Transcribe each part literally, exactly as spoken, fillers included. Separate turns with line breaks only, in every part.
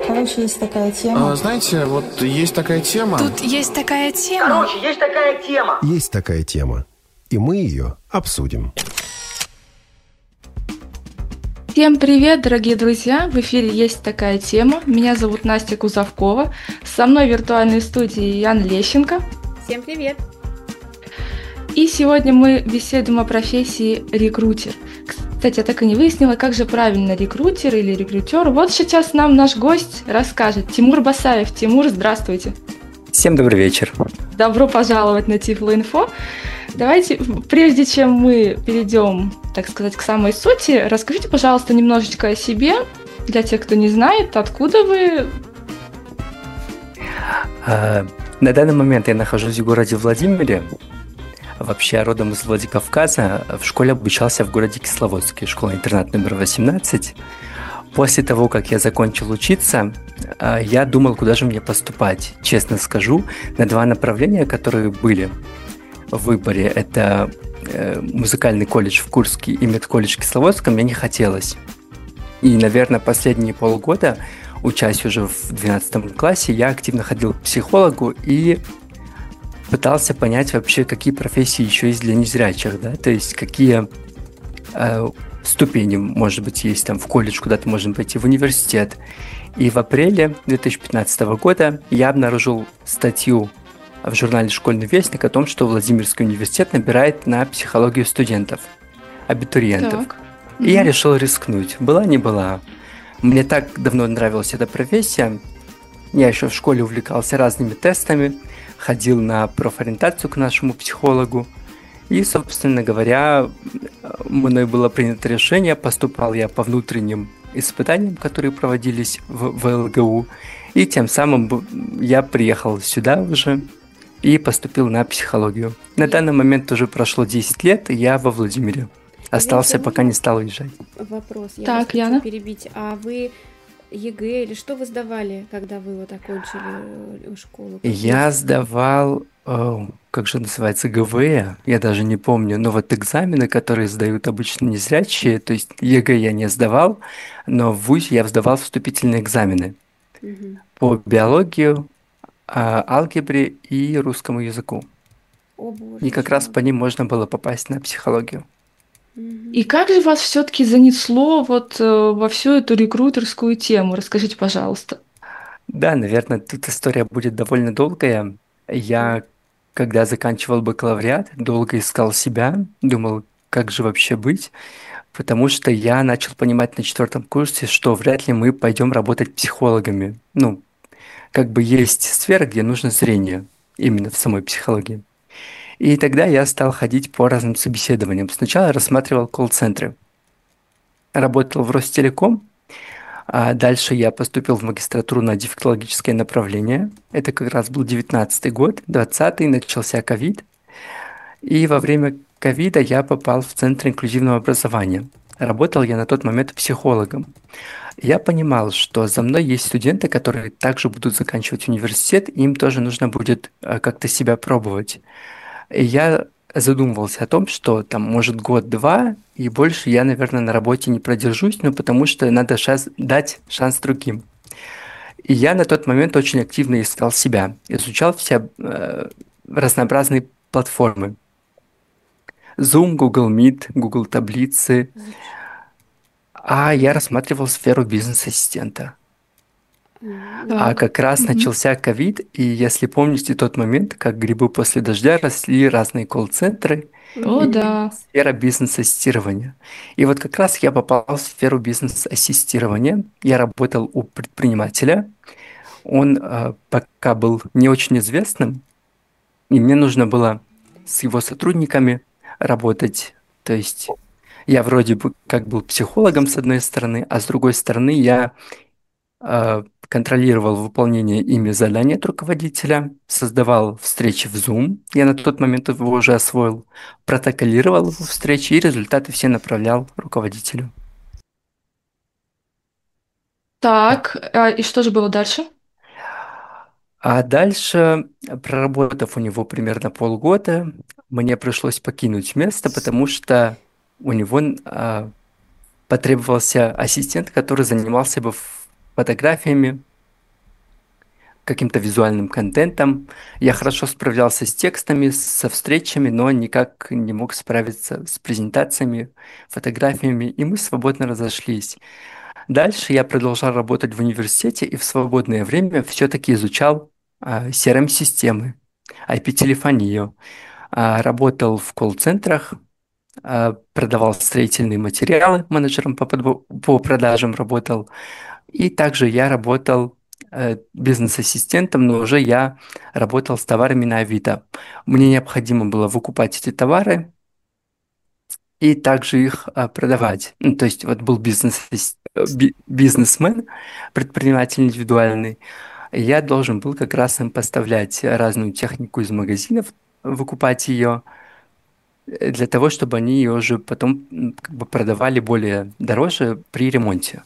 Короче, есть такая
А,
тема.
знаете, вот есть такая тема.
Тут есть такая тема.
Короче, есть такая тема.
Есть такая тема, и мы ее обсудим.
Всем привет, дорогие друзья! В эфире есть такая тема. Меня зовут Настя Кузовкова. Со мной в виртуальной студии Ян Лещенко.
Всем привет!
И сегодня мы беседуем о профессии рекрутер. Кстати, я так и не выяснила, как же правильно, рекрутер или рекрутер. Вот сейчас нам наш гость расскажет. Тимур Басаев. Тимур, здравствуйте.
Всем добрый вечер.
Добро пожаловать на Тифлоинфо. Давайте, прежде чем мы перейдем, так сказать, к самой сути, расскажите, пожалуйста, немножечко о себе, для тех, кто не знает, откуда вы.
А, на данный момент я нахожусь в городе Владимире. Вообще родом из Владикавказа. В школе обучался в городе Кисловодске, школа-интернат номер восемнадцать. После того, как я закончил учиться, я думал, куда же мне поступать. Честно скажу, на два направления, которые были в выборе, это музыкальный колледж в Курске и медколледж в Кисловодском, мне не хотелось. И, наверное, последние полгода, учась уже в двенадцатом классе, я активно ходил к психологу и пытался понять вообще, какие профессии еще есть для незрячих, да, то есть какие э, ступени, может быть, есть там в колледж, куда-то можно пойти, в университет. И в апреле две тысячи пятнадцатого года я обнаружил статью в журнале «Школьный вестник» о том, что Владимирский университет набирает на психологию студентов, абитуриентов.
Так.
И mm-hmm. я решил рискнуть. Была, не была. Мне так давно нравилась эта профессия. Я еще в школе увлекался разными тестами, ходил на профориентацию к нашему психологу. И, собственно говоря, мной было принято решение, поступал я по внутренним испытаниям, которые проводились в, в ЛГУ. И тем самым я приехал сюда уже и поступил на психологию. На данный момент уже прошло десять лет, и я во Владимире. Остался, я пока не стал уезжать.
Вопрос, я
так,
вас хочу
Яна?
перебить. А вы ЕГЭ или что вы сдавали, когда вы вот окончили школу?
Я сдавал, о, как же называется, ГВЭ, я даже не помню, но вот экзамены, которые сдают обычно незрячие, то есть ЕГЭ я не сдавал, но в ВУЗе я сдавал вступительные экзамены
Угу.
по биологии, алгебре и русскому языку.
О, боже,
И как раз по ним можно было попасть на психологию.
Угу.
И как же вас все-таки занесло вот э, во всю эту рекрутерскую тему? Расскажите, пожалуйста.
Да, наверное, тут история будет довольно долгая. Я, когда заканчивал бакалавриат, долго искал себя, думал, как же вообще быть, потому что я начал понимать на четвертом курсе, что вряд ли мы пойдем работать психологами. Ну, как бы есть сфера, где нужно зрение, именно в самой психологии. И тогда я стал ходить по разным собеседованиям. Сначала я рассматривал колл-центры. Работал в Ростелеком, а дальше я поступил в магистратуру на дефектологическое направление. Это как раз был девятнадцатый год, двадцатый, начался ковид. И во время ковида я попал в Центр инклюзивного образования. Работал я на тот момент психологом. Я понимал, что за мной есть студенты, которые также будут заканчивать университет, и им тоже нужно будет как-то себя пробовать. И я задумывался о том, что там может год-два, и больше я, наверное, на работе не продержусь, ну потому что надо шанс, дать шанс другим. И я на тот момент очень активно искал себя, изучал все э, разнообразные платформы. Zoom, Google Meet, Google таблицы. А я рассматривал сферу бизнес-ассистента. А как раз
Мгм.
начался ковид, и если помните тот момент, как грибы после дождя росли разные колл-центры,
О,
и
да.
сфера бизнес-ассистирования. И вот как раз я попал в сферу бизнес-ассистирования. Я работал у предпринимателя. Он э, пока был не очень известным, и мне нужно было с его сотрудниками работать. То есть я вроде бы как был психологом с одной стороны, а с другой стороны я э, контролировал выполнение ими заданий от руководителя, создавал встречи в Zoom, я на тот момент его уже освоил, протоколировал его встречи и результаты все направлял руководителю.
Так, а, и что же было дальше?
А дальше, проработав у него примерно полгода, мне пришлось покинуть место, потому что у него а, потребовался ассистент, который занимался бы фотографиями каким-то визуальным контентом. Я хорошо справлялся с текстами, со встречами, но никак не мог справиться с презентациями, фотографиями, и мы свободно разошлись. Дальше я продолжал работать в университете и в свободное время все-таки изучал а, си ар эм-системы, ай пи-телефонию, а, работал в колл-центрах, а, продавал строительные материалы, менеджером по, подбо- по продажам работал. И также я работал э, бизнес-ассистентом, но уже я работал с товарами на Авито. Мне необходимо было выкупать эти товары и также их а, продавать. Ну, то есть вот был бизнес, э, би- бизнесмен, предприниматель индивидуальный. И я должен был как раз им поставлять разную технику из магазинов, выкупать ее э, для того, чтобы они ее уже потом м, как бы продавали более дороже при ремонте.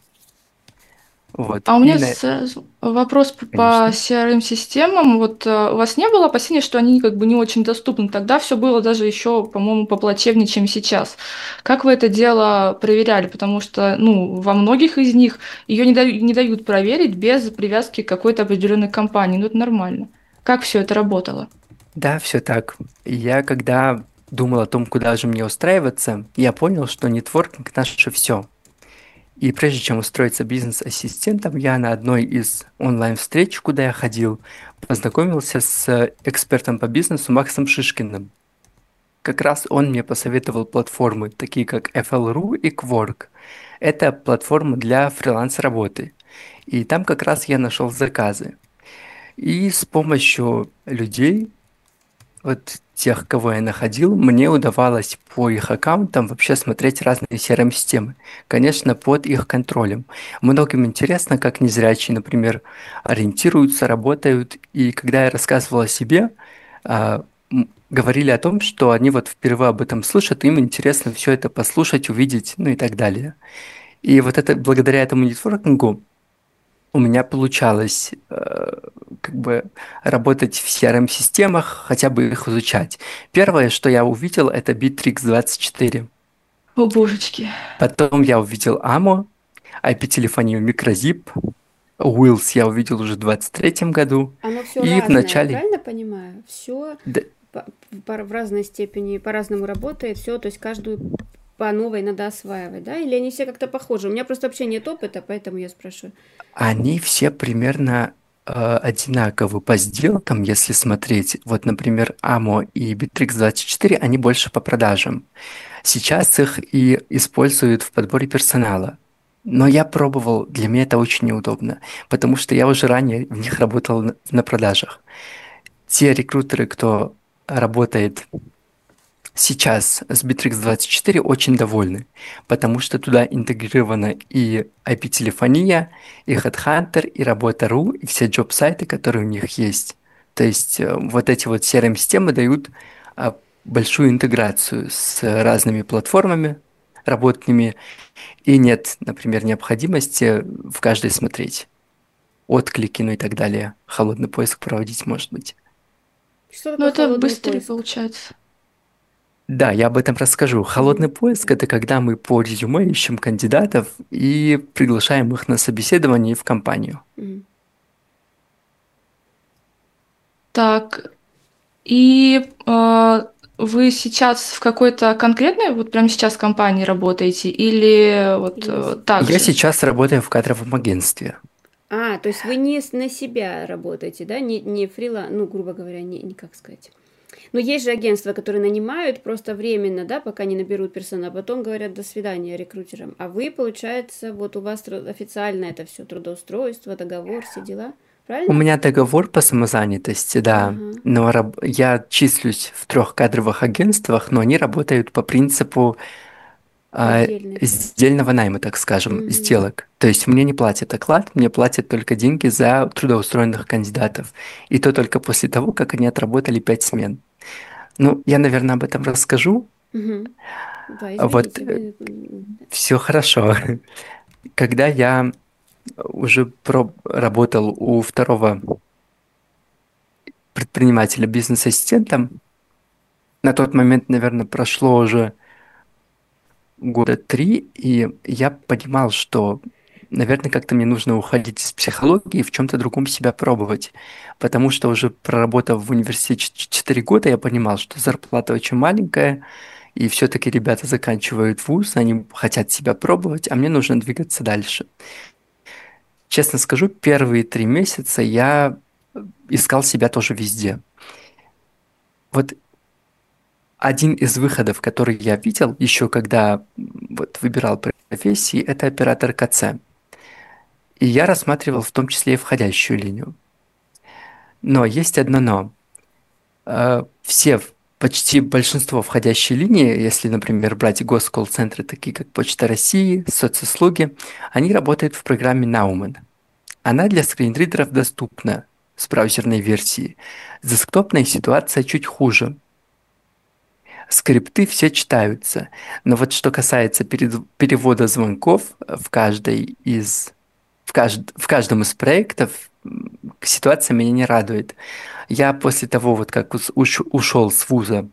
Вот.
А у
И
меня
на...
сразу вопрос п- по
Конечно.
си ар эм-системам. Вот э, у вас не было опасений, что они как бы не очень доступны? Тогда все было даже еще, по-моему, поплачевнее, чем сейчас. Как вы это дело проверяли? Потому что, ну, во многих из них ее не дают, не дают проверить без привязки к какой-то определенной компании. Ну, это нормально. Как все это работало?
Да, все так. Я когда думал о том, куда же мне устраиваться, я понял, что нетворкинг наше все. И прежде чем устроиться бизнес-ассистентом, я на одной из онлайн-встреч, куда я ходил, познакомился с экспертом по бизнесу Максом Шишкиным. Как раз он мне посоветовал платформы, такие как эф эл точка ру и Quark. Это платформа для фриланс-работы. И там как раз я нашел заказы. И с помощью людей, вот тех, кого я находил, мне удавалось по их аккаунтам вообще смотреть разные си ар эм-системы. Конечно, под их контролем. Многим интересно, как незрячие, например, ориентируются, работают. И когда я рассказывал о себе, а, м, говорили о том, что они вот впервые об этом слышат, им интересно все это послушать, увидеть, ну и так далее. И вот это благодаря этому нетворкингу у меня получалось э, как бы работать в си ар эм-системах, хотя бы их изучать. Первое, что я увидел, это Bittrex двадцать четыре.
О, божечки.
Потом я увидел амо, ай пи-телефонию Microzip, Wills я увидел уже в двадцать третьем году.
Оно все
И в
разное, я
начале...
правильно понимаю? Все
Да,
в разной степени, по-разному работает, все, то есть каждую по новой надо осваивать, да? Или они все как-то похожи? У меня просто вообще нет опыта, поэтому я спрашиваю.
они все примерно э, одинаковы по сделкам, если смотреть. Вот, например, амо и Bittrex двадцать четыре, они больше по продажам. Сейчас их и используют в подборе персонала. Но я пробовал, для меня это очень неудобно, потому что я уже ранее в них работал на на продажах. Те рекрутеры, кто работает сейчас с Bittrex двадцать четыре, очень довольны, потому что туда интегрирована и ай пи-телефония, и HeadHunter, и Работа.ру, и все джоб-сайты, которые у них есть. То есть э, вот эти вот си ар эм-системы дают а, большую интеграцию с разными платформами работными, и нет, например, необходимости в каждой смотреть отклики, ну и так далее. Холодный поиск проводить, может быть.
Что
Ну,
такое
это
холодный
быстрее
поиск?
получается.
Да, я об этом расскажу. Холодный
Мгм.
поиск– это когда мы по резюме ищем кандидатов и приглашаем их на собеседование в компанию.
Мгм.
Так, и э, вы сейчас в какой-то конкретной, вот прямо сейчас компании работаете, или вот
Или на
э,
се-
так
Я
же?
сейчас работаю в кадровом агентстве.
А, то есть вы не с- на себя работаете, да? Не, не фрила, ну, грубо говоря, не, не как сказать. Но есть же агентства, которые нанимают просто временно, да, пока не наберут персонал, а потом говорят до свидания рекрутерам. А вы, получается, вот у вас тру- официально это все трудоустройство, договор, все дела,
У
правильно?
меня договор по самозанятости, да,
Ага.
но раб- я числюсь в трех кадровых агентствах, но они работают по принципу а,
Отдельных.
сдельного найма, так скажем,
Мгм.
сделок. То есть мне не платят оклад, мне платят только деньги за трудоустроенных кандидатов. И то только после того, как они отработали пять смен. Ну, я, наверное, об этом расскажу.
Мгм. Да,
Вот
извините, вы... м,
все хорошо. Когда я уже про- работал у второго предпринимателя бизнес-ассистентом, на тот момент, наверное, прошло уже года три, и я понимал, что наверное, как-то мне нужно уходить из психологии и в чем-то другом себя пробовать. Потому что уже проработав в университете четыре года, я понимал, что зарплата очень маленькая, и все-таки ребята заканчивают вуз, они хотят себя пробовать, а мне нужно двигаться дальше. Честно скажу, первые три месяца я искал себя тоже везде. Вот один из выходов, который я видел еще когда вот, выбирал профессии, это оператор КЦ. И я рассматривал в том числе и входящую линию. Но есть одно но. Э, Все, почти большинство входящей линии, если, например, брать госколл-центры, такие как Почта России, соцуслуги, они работают в программе Nauman. Она для скринридеров доступна с браузерной версии. С десктопной ситуация чуть хуже. Скрипты все читаются, но вот что касается перед- перевода звонков в каждой из в, кажд- в каждом из проектов, м, ситуация меня не радует. Я после того, вот как ус- уш- ушел с вуза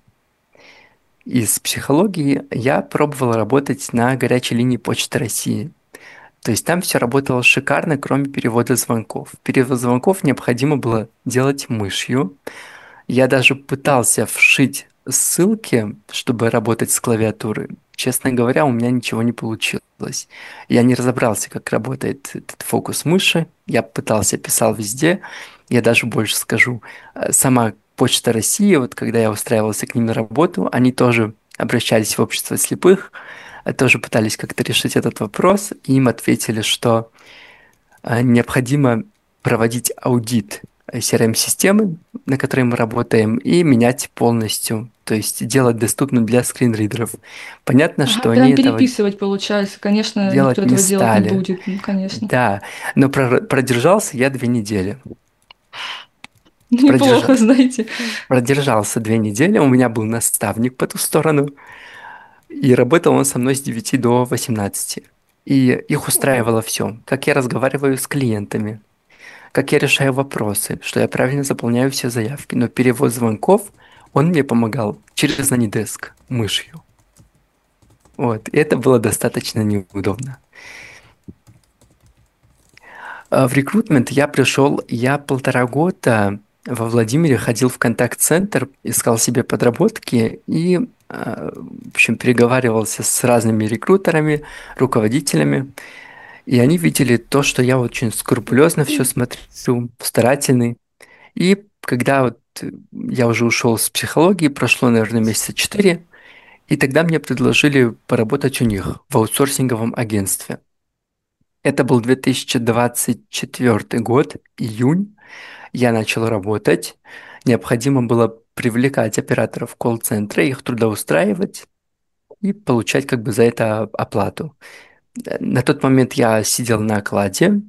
из психологии, я пробовал работать на горячей линии Почты России. То есть там все работало шикарно, кроме перевода звонков. Перевод звонков необходимо было делать мышью. Я даже пытался вшить ссылки, чтобы работать с клавиатуры. Честно говоря, у меня ничего не получилось. Я не разобрался, как работает этот фокус мыши. Я пытался, писал везде. Я даже больше скажу. э, Сама Почта России, вот когда я устраивался к ним на работу, они тоже обращались в общество слепых, э, тоже пытались как-то решить этот вопрос, и им ответили, что а, необходимо проводить аудит си ар эм-системы, на которой мы работаем, и менять полностью, то есть делать доступным для скринридеров. Понятно,
Ага,
что они
прям
этого
переписывать получается. Конечно, никто
делать не
этого делать не
стали.
будет, ну, конечно.
Да, но прор- продержался я две недели.
Неплохо,
Продержа-
знаете.
Продержался две недели, у меня был наставник по ту сторону, и работал он со мной с девяти до восемнадцати. И их устраивало все, как я разговариваю с клиентами, как я решаю вопросы, что я правильно заполняю все заявки. Но перевод звонков, он мне помогал через Anydesk мышью. Вот, и это было достаточно неудобно. А В рекрутмент я пришел, я полтора года во Владимире ходил в контакт-центр, искал себе подработки и, а, в общем, переговаривался с разными рекрутерами, руководителями. И они видели то, что я очень скрупулезно все смотрю, старательный. И когда вот э, я уже ушел с психологии, прошло, наверное, месяца четыре, и тогда мне предложили поработать у них в аутсорсинговом агентстве. Это был две тысячи двадцать четвёртый год, июнь. Я начал работать. Необходимо было привлекать операторов колл-центра, их трудоустраивать и получать как бы за это оплату. Э, На тот момент я сидел на окладе.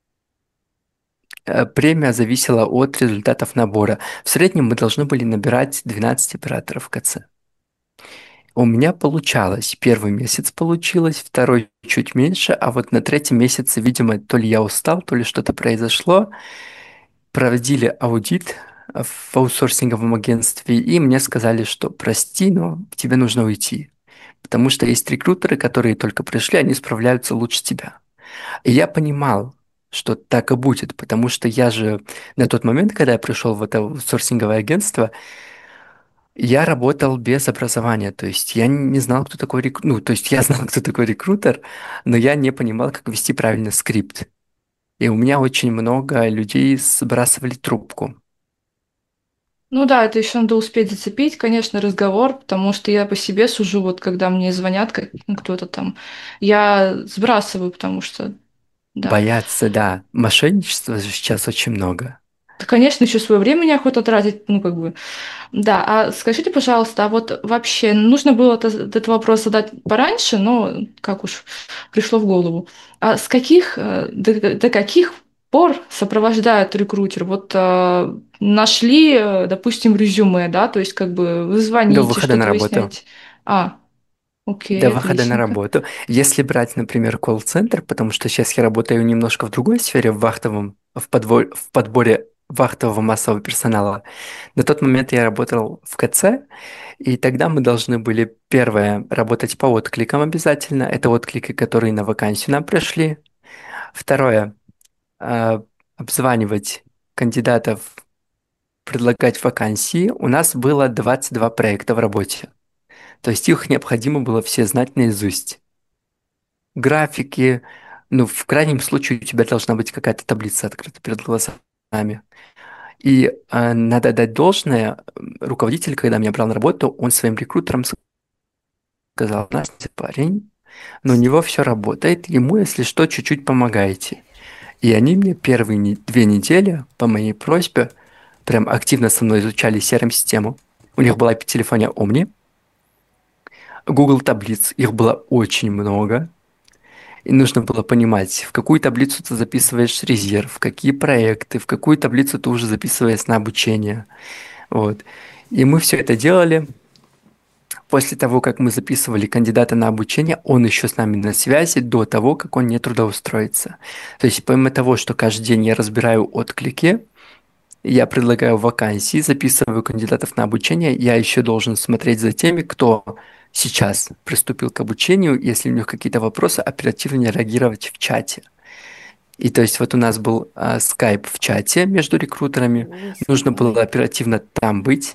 Э, Премия зависела от результатов набора. В среднем мы должны были набирать двенадцать операторов КЦ. У меня получалось. Первый месяц получилось, второй чуть меньше, а вот на третьем месяце, видимо, то ли я устал, то ли что-то произошло. Проводили аудит в аутсорсинговом агентстве, и мне сказали, что прости, но тебе нужно уйти. Потому что есть рекрутеры, которые только пришли, они справляются лучше тебя. И я понимал, что так и будет, потому что я же на тот момент, когда я пришел в это аутсорсинговое агентство, я работал без образования, то есть я не знал, кто такой рекрутер, ну, то есть я знал, кто такой рекрутер, но я не понимал, как вести правильно скрипт. И у меня очень много людей сбрасывали трубку.
Ну да, это еще надо успеть зацепить, конечно, разговор, потому что я по себе сужу, вот когда мне звонят как- ну, кто-то там, я сбрасываю, потому что, да.
Боятся, да. Мошенничества же сейчас очень много.
Да, конечно, еще свое время неохота тратить, ну, как бы. Да, а скажите, пожалуйста, а вот вообще нужно было это- этот вопрос задать пораньше, но как уж пришло в голову. А с каких, э, до, до каких пор сопровождает рекрутер? Вот э, нашли, э, допустим, резюме, да, то есть как бы вы
До
звоните,
выхода на
что-то
работу.
выясняете. А,
До
окей,
выхода на
отличненько.
работу. Если брать, например, колл-центр, потому что сейчас я работаю немножко в другой сфере, в вахтовом, в, подво- в подборе вахтового массового персонала. На тот момент я работал в КЦ, и тогда мы должны были, первое, работать по откликам обязательно. Это отклики, которые на вакансию нам пришли. Второе. а, Обзванивать кандидатов, предлагать вакансии. У нас было двадцать два проекта в работе. То есть их необходимо было все знать наизусть. Графики, ну, в крайнем случае у тебя должна быть какая-то таблица открыта перед глазами. И э, надо дать должное, м, руководитель, когда меня брал на работу, он своим рекрутерам сказал: Настя, парень, но у него все работает, ему, если что, чуть-чуть помогаете. И они мне первые не- две недели по моей просьбе прям активно со мной изучали си ар эм-систему. У них была в телефоне Omni, Google таблиц, их было очень много. И нужно было понимать, в какую таблицу ты записываешь резерв, в какие проекты, в какую таблицу ты уже записываешь на обучение. Вот. И мы все это делали. После того, как мы записывали кандидата на обучение, он еще с нами на связи до того, как он не трудоустроится. То есть помимо того, что каждый день я разбираю отклики, я предлагаю вакансии, записываю кандидатов на обучение, я еще должен смотреть за теми, кто сейчас приступил к обучению, если у них какие-то вопросы, оперативно реагировать в чате. И то есть вот у нас был а, скайп в чате между рекрутерами,
Ой,
нужно было
скайп.
оперативно там быть.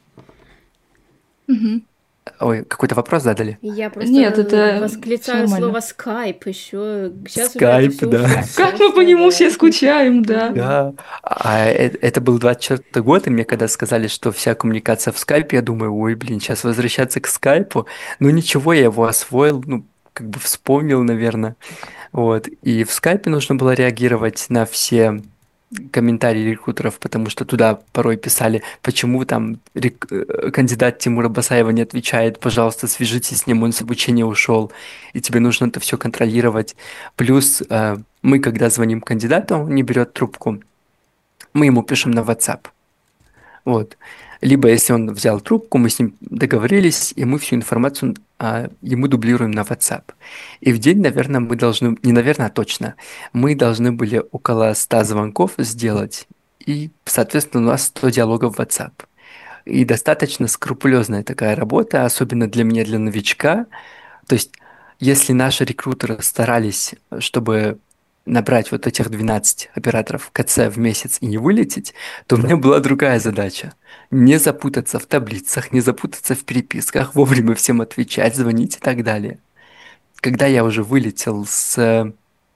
Мгм.
Ой, какой-то вопрос задали?
Я просто
Нет, это все
восклицаю
нормально.
слово скайп еще. Сейчас уже это
Скайп,
все
да.
ушло в
Как мы по нему все
прошлое,
скучаем, да.
Да, а э- это был двадцать четвёртый год, и мне когда сказали, что вся коммуникация в скайпе, я думаю, ой, блин, сейчас возвращаться к скайпу. Ну ничего, я его освоил, ну, как бы вспомнил, наверное. Вот. И в скайпе нужно было реагировать на все комментарии рекрутеров, потому что туда порой писали, почему там рек- э, кандидат Тимура Басаева не отвечает, пожалуйста, свяжитесь с ним, он с обучения ушел, и тебе нужно это все контролировать. Плюс э, мы, когда звоним кандидату, он не берет трубку, мы ему пишем на WhatsApp. Вот. Либо если он взял трубку, мы с ним договорились, и мы всю информацию а, ему дублируем на WhatsApp. И в день, наверное, мы должны, не наверное, а точно, мы должны были около ста звонков сделать, и, соответственно, у нас сто диалогов в WhatsApp. И достаточно скрупулезная такая работа, особенно для меня, для новичка. То есть, если наши рекрутеры старались, чтобы набрать вот этих двенадцать операторов КЦ в месяц и не вылететь, то у меня была другая задача. Не запутаться в таблицах, не запутаться в переписках, вовремя всем отвечать, звонить и так далее. Когда я уже вылетел с э,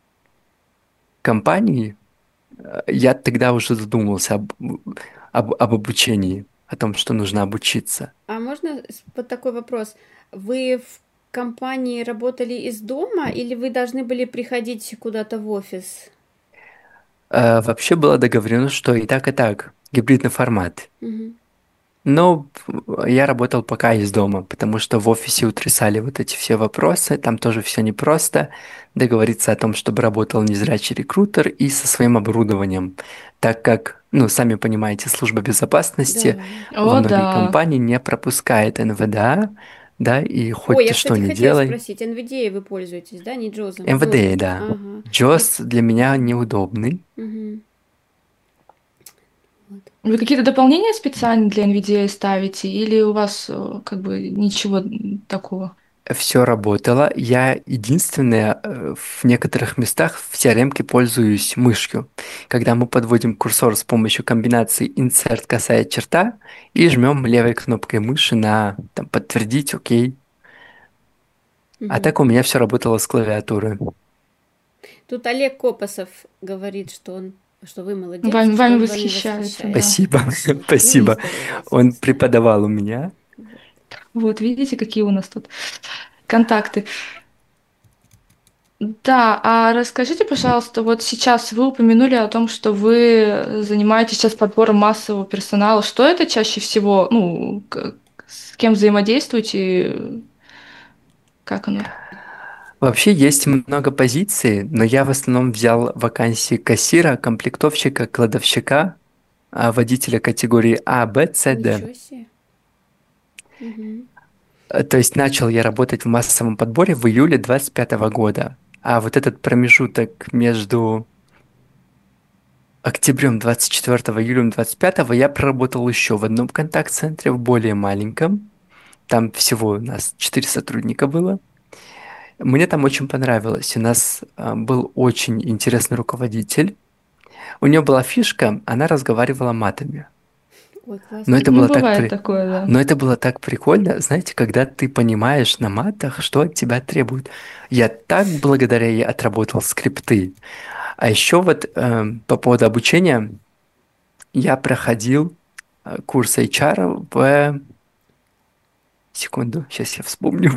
компании, э, я тогда уже задумался об, об, об обучении, о том, что нужно обучиться.
А можно с- вот такой вопрос? Вы в компании работали из дома или вы должны были приходить куда-то в офис?
Э, Вообще было договорено, что и так, и так, гибридный формат.
Мгм.
Но я работал пока из дома, потому что в офисе утрясали вот эти все вопросы, там тоже все непросто. Договориться о том, чтобы работал незрячий рекрутер и со своим оборудованием, так как, ну, сами понимаете, служба безопасности
Да.
во
О,
многие
да.
компании не пропускает эн вэ дэ а, да, и
Ой,
хоть
я,
ты что
кстати,
ни
хотела
делай,
спросить, эн ви ди эй вы пользуетесь, да? Не Джозом,
эм вэ дэ,
Джозом.
да,
Ага. И...
джос для меня неудобный.
Мгм. Вот.
Вы какие-то дополнения специально для эн ви ди эй ставите, или у вас э, как бы ничего такого?
Все работало. Я единственное, э, в некоторых местах в си ар эм-ке пользуюсь мышью. Когда мы подводим курсор с помощью комбинации insert косая черта и жмем левой кнопкой мыши на там, подтвердить, окей. А
Мгм.
так у меня все работало с клавиатуры.
Тут Олег Копосов говорит, что он, что вы молодец, и
Вами,
что
вами
он вами
восхищается, да.
восхищается.
Спасибо,
Ну и
спасибо.
здоровается.
Он преподавал у меня.
Вот, видите, какие у нас тут контакты. Да, а расскажите, пожалуйста, вот сейчас вы упомянули о том, что вы занимаетесь сейчас подбором массового персонала. Что это чаще всего, ну, к- с кем взаимодействуете, как оно?
Вообще есть много позиций, но я в основном взял вакансии кассира, комплектовщика, кладовщика, а, водителя категории А, Б, С, Д.
Ничего себе. Мгм.
Э, То есть начал я работать в массовом подборе в июле двадцать пятого года. А вот этот промежуток между октябрем двадцать четвёртого и июлем двадцать пятого я проработал еще в одном контакт-центре, в более маленьком. Там всего у нас четыре сотрудника было. Мне там очень понравилось. У нас а, был очень интересный руководитель. У нее была фишка, она разговаривала матами.
Ой,
Но
классно.
это
Ну,
было так
бывает
при...
такое, да.
Но это было так прикольно, знаете, когда ты понимаешь на матах, что от тебя требуют. Я так благодаря ей отработал скрипты. А еще вот эм, по поводу обучения я проходил э, курс эйч ар в... Секунду, сейчас я вспомню.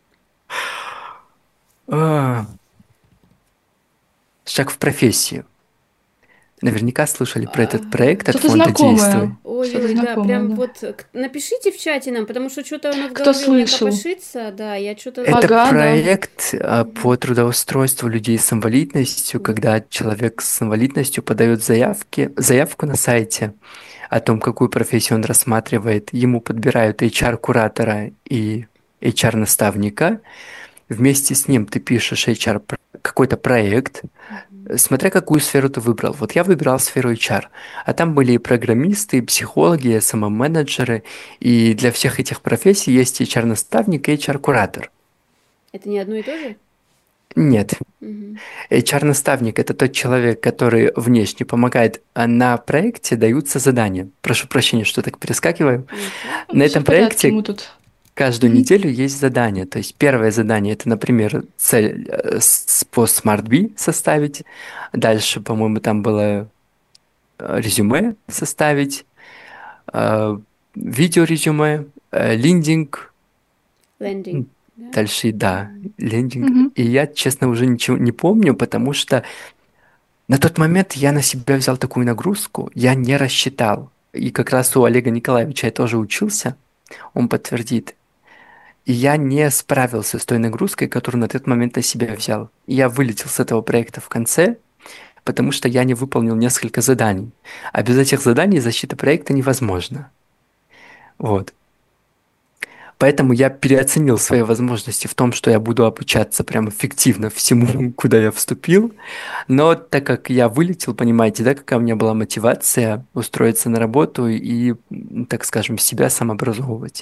А, Шаг в профессию. Наверняка слышали про этот
Ага.
проект от
Что-то
фонда «Действуй».
знакомое. Что-то
Ой-ой, да,
знакомое,
прям
да.
вот э, к- напишите в чате нам, потому что что-то оно в
Кто
голове у меня
слышал?
копошится, да, я что-то...
Это
Ага, да.
проект а,
Мгм.
по трудоустройству людей с инвалидностью,
Вот.
когда человек с инвалидностью подает заявки, заявку на сайте о том, какую профессию он рассматривает. Ему подбирают эйч ар-куратора и эйч ар-наставника. Вместе с ним ты пишешь эйч ар про- какой-то проект,
Мгм.
э, смотря какую сферу ты выбрал. Вот я выбирал сферу эйч ар, а там были и программисты, и психологи, и эс эм эм-менеджеры, и для всех этих профессий есть эйч ар-наставник и эйч ар-куратор.
Это не одно и то же?
Нет,
Мгм.
эйч ар-наставник – это тот человек, который внешне помогает, а на проекте даются задания. Прошу прощения, что так перескакиваю.
Ничего.
На
Все
этом
в порядке,
проекте
мы тут.
каждую
Мгм.
неделю есть задание. То есть первое задание – это, например, цель э, с- по SmartBee составить. Дальше, по-моему, там было э, резюме составить, э, видеорезюме, э, лендинг.
Лендинг,
М,
да?
Дальше, да,
Мгм.
лендинг.
Мгм.
И я, честно, уже ничего не помню, потому что на тот момент я на себя взял такую нагрузку, я не рассчитал. И как раз у Олега Николаевича я тоже учился, он подтвердит. И я не справился с той нагрузкой, которую на тот момент на себя взял. И я вылетел с этого проекта в конце, потому что я не выполнил несколько заданий. А без этих заданий защита проекта невозможна. Вот. Поэтому я переоценил свои возможности в том, что я буду обучаться прям эффективно всему, куда я вступил. Но так как я вылетел, понимаете, да, какая у меня была мотивация устроиться на работу и, м, так скажем, себя самообразовывать.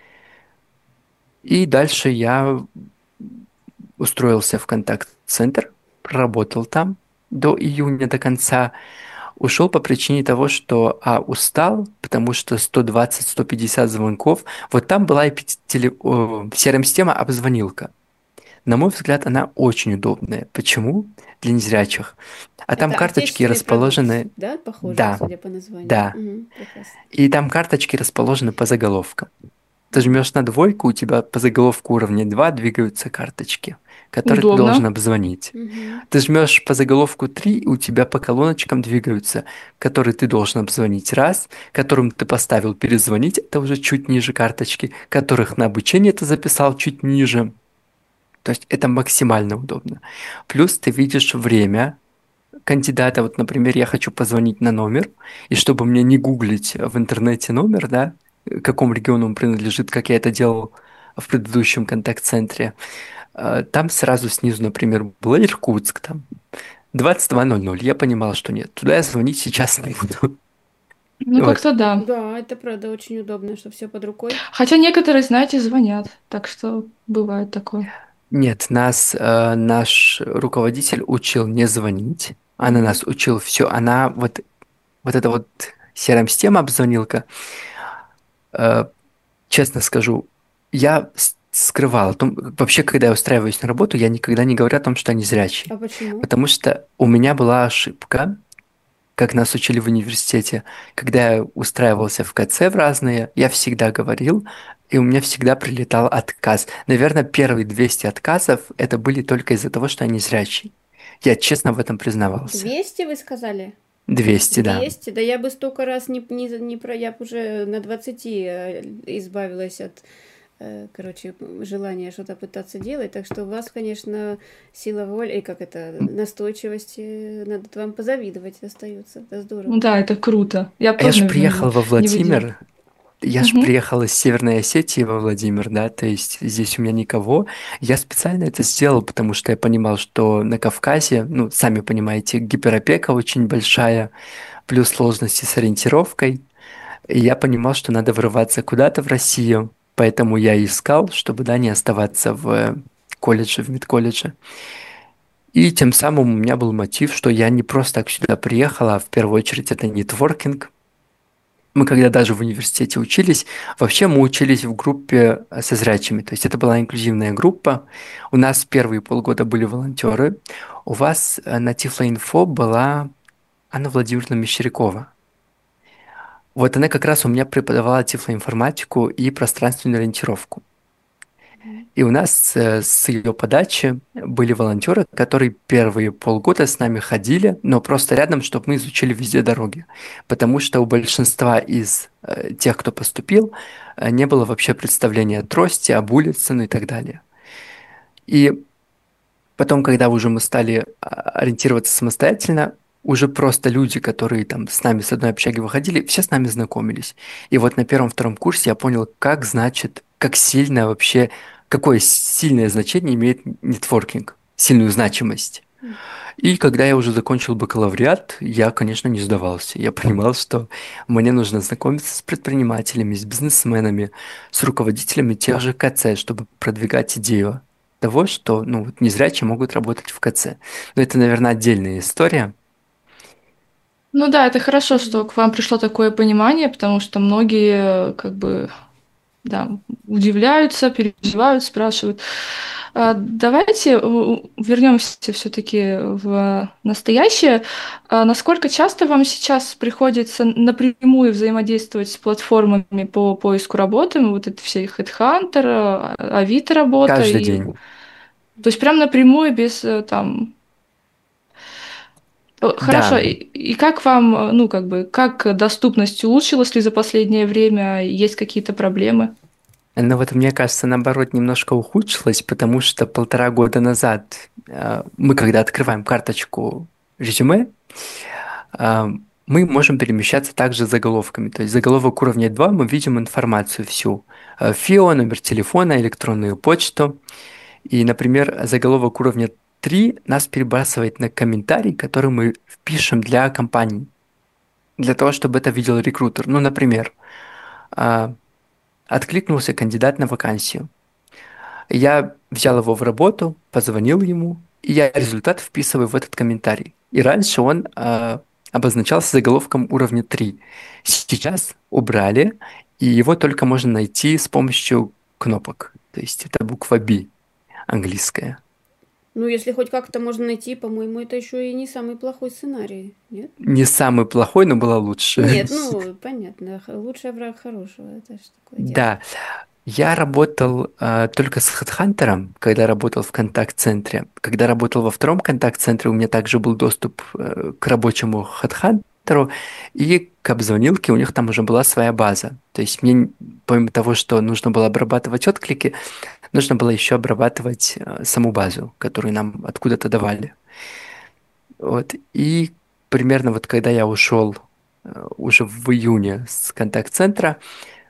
И дальше я устроился в контакт-центр, проработал там до июня, до конца. Ушел по причине того, что а, устал, потому что сто двадцать сто пятьдесят звонков. Вот там была и пяти- теле- о, си ар эм-система обзвонилка. На мой взгляд, она очень удобная. Почему? Для незрячих. А там
Это
карточки
отечественный продукт,
расположены...
да, похоже,
Да,
судя по названию?
да.
Мгм. Прекрасно.
И там карточки расположены по заголовкам. Ты
Мгм.
жмешь на двойку, у тебя по заголовку уровня два двигаются карточки, которые ты должен
Удобно.
обзвонить.
Мгм.
Ты жмешь по заголовку три, у тебя по колоночкам двигаются, которые ты должен обзвонить раз, которым ты поставил перезвонить, это уже чуть ниже карточки, которых на обучение ты записал чуть ниже. То есть это максимально удобно. Плюс ты видишь время кандидата. Вот, например, я хочу позвонить на номер, и чтобы мне не гуглить в интернете номер, да, к какому региону он принадлежит, как я это делал в предыдущем контакт-центре, э, там сразу снизу, например, был Иркутск, там, двадцать два ноль ноль. Я понимал, что нет, туда я звонить сейчас не буду.
Ну,
Вот.
как-то да.
Да, это правда очень удобно, что все под рукой.
Хотя некоторые, знаете, звонят. Так что бывает такое.
Нет, нас э, наш руководитель учил не звонить. Она
Мгм.
нас учил все. Она вот, вот эта вот си ар эм-система обзвонилка, э, честно скажу, я с- скрывал о том, вообще, когда я устраиваюсь на работу, я никогда не говорю о том, что я незрячий.
А почему?
Потому что у меня была ошибка, как нас учили в университете, когда я устраивался в ка цэ в разные, я всегда говорил, и у меня всегда прилетал отказ. Наверное, первые двести отказов это были только из-за того, что я незрячий. Я честно в этом признавался.
Двести вы сказали?
двести, да.
Двести? Да я бы столько раз не, не, не про... Я бы уже на двадцати э, избавилась от, э, короче, желания что-то пытаться делать. Так что у вас, конечно, сила воли, и как это, настойчивость, э, надо вам позавидовать остается. Это
Ну
здорово.
да, это круто. Я бы
А я
тоже,
же
наверное,
приехал во
не выдержала.
Владимир, я же
Мгм.
приехал из Северной Осетии во Владимир, да, то есть здесь у меня никого. Я специально это сделал, потому что я понимал, что на Кавказе, ну, сами понимаете, гиперопека очень большая, плюс сложности с ориентировкой. И я понимал, что надо врываться куда-то в Россию, поэтому я искал, чтобы, да, не оставаться в колледже, в медколледже. И тем самым у меня был мотив, что я не просто так сюда приехала, а в первую очередь это нетворкинг. Мы когда даже в университете учились, вообще мы учились в группе э, со зрячими, то есть это была инклюзивная группа. У нас первые полгода были волонтеры. У вас э, на Тифлоинфо была Анна Владимировна Мещерякова. Вот она как раз у меня преподавала тифлоинформатику и пространственную ориентировку. И у нас э, с ее подачи были волонтеры, которые первые полгода с нами ходили, но просто рядом, чтобы мы изучили везде дороги. Потому что у большинства из э, тех, кто поступил, э, не было вообще представления о трости, об улице, ну и так далее. И потом, когда уже мы стали а, ориентироваться самостоятельно, уже просто люди, которые там с нами с одной общаги выходили, все с нами знакомились. И вот на первом-втором курсе я понял, как значит, как сильно вообще, какое сильное значение имеет нетворкинг, сильную значимость. И когда я уже закончил бакалавриат, я, конечно, не сдавался. Я понимал, что мне нужно знакомиться с предпринимателями, с бизнесменами, с руководителями тех же КЦ, чтобы продвигать идею того, что ну, вот незрячие могут работать в КЦ. Но это, наверное, отдельная история.
Ну да, это хорошо, что к вам пришло такое понимание, потому что многие, э, как бы, да, удивляются, переживают, спрашивают. А, Давайте у- у- вернемся все-таки в настоящее. А Насколько часто вам сейчас приходится напрямую взаимодействовать с платформами по поиску работы? Ну, вот это все HeadHunter, а- Авито работа,
Каждый
и
день.
то есть прям напрямую без э, там. Э,
Да,
Хорошо, и, и как вам, э, ну, как бы, как доступность улучшилась ли за последнее время? Есть какие-то проблемы?
но вот мне кажется, наоборот, немножко ухудшилось, потому что полтора года назад э, мы, когда открываем карточку резюме, А, мы можем перемещаться также заголовками. То есть заголовок уровня два мы видим информацию всю. Э, ФИО, номер телефона, электронную почту. И, например, заголовок уровня три нас перебрасывает на комментарий, который мы впишем для компании, для того, чтобы это видел рекрутер. Ну, например, а, откликнулся кандидат на вакансию. Я взял его в работу, позвонил ему, и я результат вписываю в этот комментарий. И раньше он а, обозначался заголовком уровня три. Сейчас убрали, и его только можно найти с помощью кнопок. То есть это буква B английская.
Ну, если хоть как-то можно найти, по-моему, это еще и не самый плохой сценарий, нет?
Не самый плохой, но было лучше.
Нет, ну, понятно, х- лучший враг хорошего, это ж такое дело.
Да, я работал а, только с HeadHunter, когда работал в контакт-центре. Когда работал во втором контакт-центре, у меня также был доступ э, к рабочему HeadHunter и к обзвонилке, у них там уже была своя база. То есть мне, помимо того, что нужно было обрабатывать отклики, нужно было еще обрабатывать э, саму базу, которую нам откуда-то давали. Вот. И примерно вот когда я ушел э, уже в июне с контакт-центра,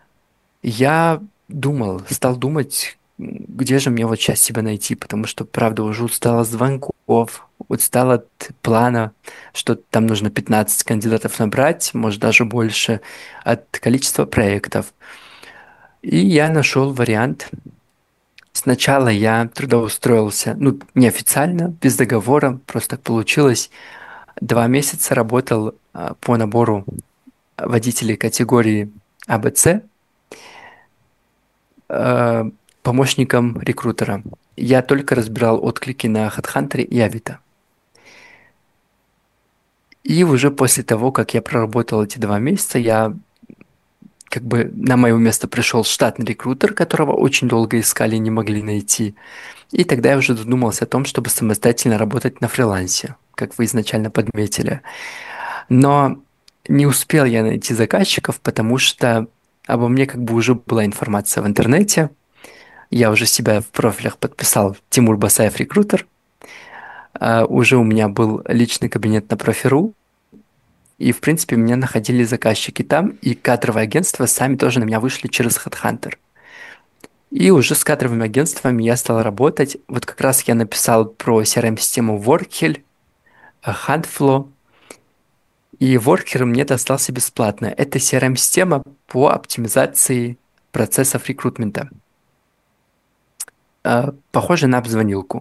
я думал, стал думать, м, где же мне вот сейчас себя найти, потому что, правда, уже устал от звонков, устал от плана, что там нужно пятнадцать кандидатов набрать, может даже больше, от количества проектов. И я нашел вариант. Сначала я трудоустроился, ну, неофициально, без договора, просто так получилось. Два месяца работал а, по набору водителей категории А Б С, э, помощником рекрутера. Я только разбирал отклики на HeadHunter и Авито. И уже после того, как я проработал эти два месяца, я как бы на мое место пришел штатный рекрутер, которого очень долго искали и не могли найти. И тогда я уже задумался о том, чтобы самостоятельно работать на фрилансе, как вы изначально подметили. Но не успел я найти заказчиков, потому что обо мне как бы уже была информация в интернете. Я уже себя в профилях подписал Тимур Басаев рекрутер. А, уже у меня был личный кабинет на профи.ру. И, в принципе, меня находили заказчики там, и кадровые агентства сами тоже на меня вышли через HeadHunter. И уже с кадровыми агентствами я стал работать. Вот как раз я написал про си ар эм-систему Workhill, Huntflow, и Worker мне достался бесплатно. Это си ар эм-система по оптимизации процессов рекрутмента. э, похоже на обзвонилку.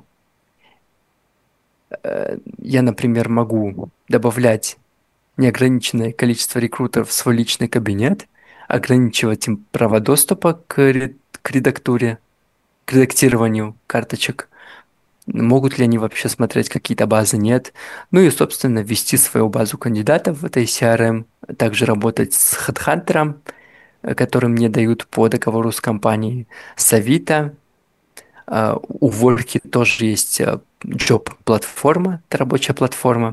Э, Я, например, могу добавлять неограниченное количество рекрутеров в свой личный кабинет, ограничивать им права доступа к, ре- к редактуре, к редактированию карточек. Могут ли они вообще смотреть какие-то базы? Нет. Ну и, собственно, ввести свою базу кандидатов в этой си ар эм, также работать с HeadHunter, э, которым мне дают по договору с компанией, с Авито. А, У Worky тоже есть э, job-платформа, это рабочая платформа.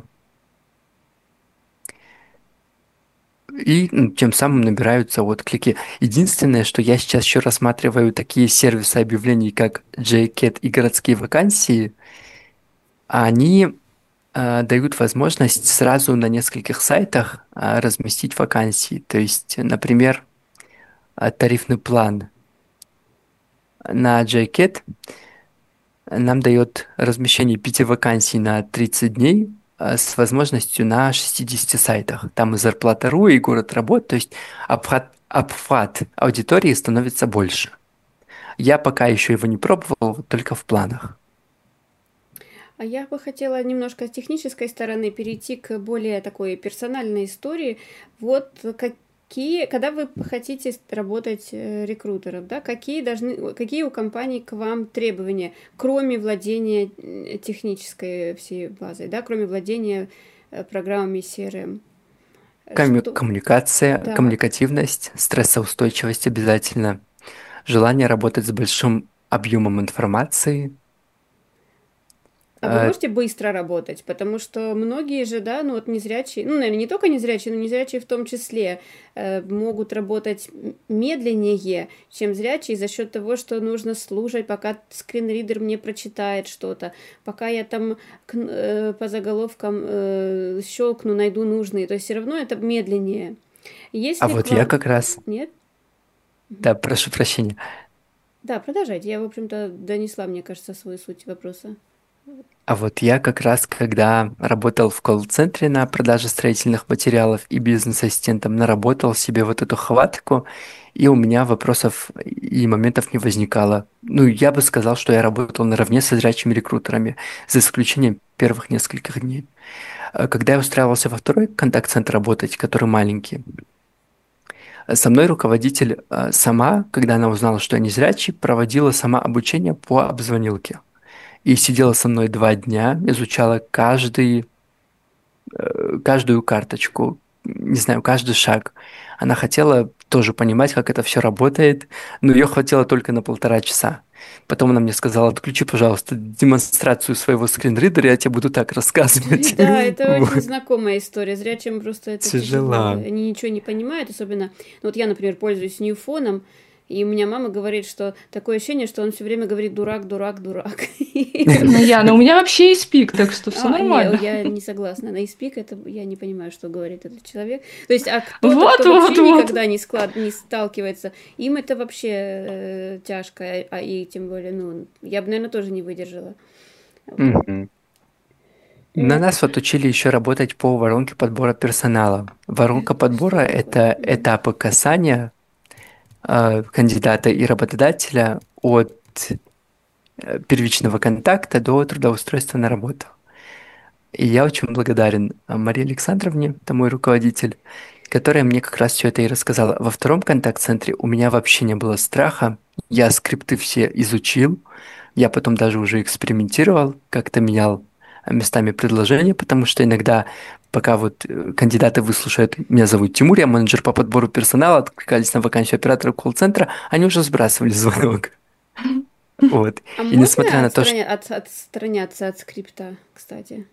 И м, тем самым набираются отклики. Единственное, что я сейчас еще рассматриваю такие сервисы объявлений, как джей-кет и городские вакансии, они э, дают возможность сразу на нескольких сайтах э, разместить вакансии. То есть, например, э, тарифный план на джей-кет нам дает размещение пяти вакансий на тридцать дней э, с возможностью на шестидесяти сайтах. Там и зарплата точка ру, и город работ, то есть обхват, обхват аудитории становится больше. Я пока еще его не пробовал, вот только в планах.
А я бы хотела немножко с технической стороны перейти к более такой персональной истории. Вот какие, когда вы хотите с- работать э, рекрутером, да, какие должны, какие у компаний к вам требования, кроме владения э, технической всей базой, да, кроме владения э, программами си ар эм? Э,
Комму-
Что?
Коммуникация,
Так.
коммуникативность, стрессоустойчивость обязательно, желание работать с большим объемом информации.
А вы
э,
можете быстро работать? Потому что многие же, да, ну вот незрячие, ну, наверное, не только незрячие, но незрячие в том числе, э, могут работать м- медленнее, чем зрячие, за счет того, что нужно слушать, пока скринридер мне прочитает что-то, пока я там кн- э, по заголовкам э, щелкну, найду нужные. То есть все равно это медленнее.
А
Если к
вот я
вам...
как раз,
Нет?
да, прошу прощения.
Да, продолжайте. Я, в общем-то, донесла, мне кажется, свою суть вопроса.
А вот я как раз, когда работал в колл-центре на продаже строительных материалов и бизнес-ассистентом, наработал себе вот эту хватку, и у меня вопросов и моментов не возникало. Ну, я бы сказал, что я работал наравне со зрячими рекрутерами, за исключением первых нескольких дней. А когда я устраивался во второй контакт-центр работать, который маленький, со мной руководитель э, сама, когда она узнала, что я не зрячий, проводила сама обучение по обзвонилке. И сидела со мной два дня, изучала каждый, э, каждую карточку, не знаю, каждый шаг. Она хотела тоже понимать, как это все работает, но ее хватило только на полтора часа. Потом она мне сказала: отключи, пожалуйста, демонстрацию своего скринридера, я тебе буду так рассказывать.
Да, это очень
Вот.
знакомая история. Зрячим просто это тяжело.
Тяжела.
Они ничего не понимают, особенно... Ну, вот я, например, пользуюсь Ньюфоном, и у меня мама говорит, что такое ощущение, что он все время говорит дурак, дурак, дурак.
Ну, Яна, у меня вообще есть пик, так что все
А, не,
нормально.
я не согласна. На испик это я не понимаю, что говорит этот человек. То есть, а кто-то,
Вот,
кто вообще
вот, вот.
никогда не склад, не сталкивается, им это вообще э, тяжко, а и тем более, ну, я бы, наверное, тоже не выдержала. Вот.
Мгм. На нас вот учили еще работать по воронке подбора персонала. Воронка подбора –
Что такое?
это
Мгм.
этапы касания э, кандидата и работодателя от э, первичного контакта до трудоустройства на работу. И я очень благодарен э, Марии Александровне, это мой руководитель, которая мне как раз все это и рассказала. Во втором контакт-центре у меня вообще не было страха. Я скрипты все изучил. Я потом даже уже экспериментировал, как-то менял э, местами предложения, потому что иногда, пока вот э, кандидаты выслушают: меня зовут Тимур, я менеджер по подбору персонала, откликались на вакансию оператора колл-центра, они уже сбрасывали звонок. Вот.
А
И несмотря
можно
на то, что
отстраня- от- отстраняться от скрипта, кстати?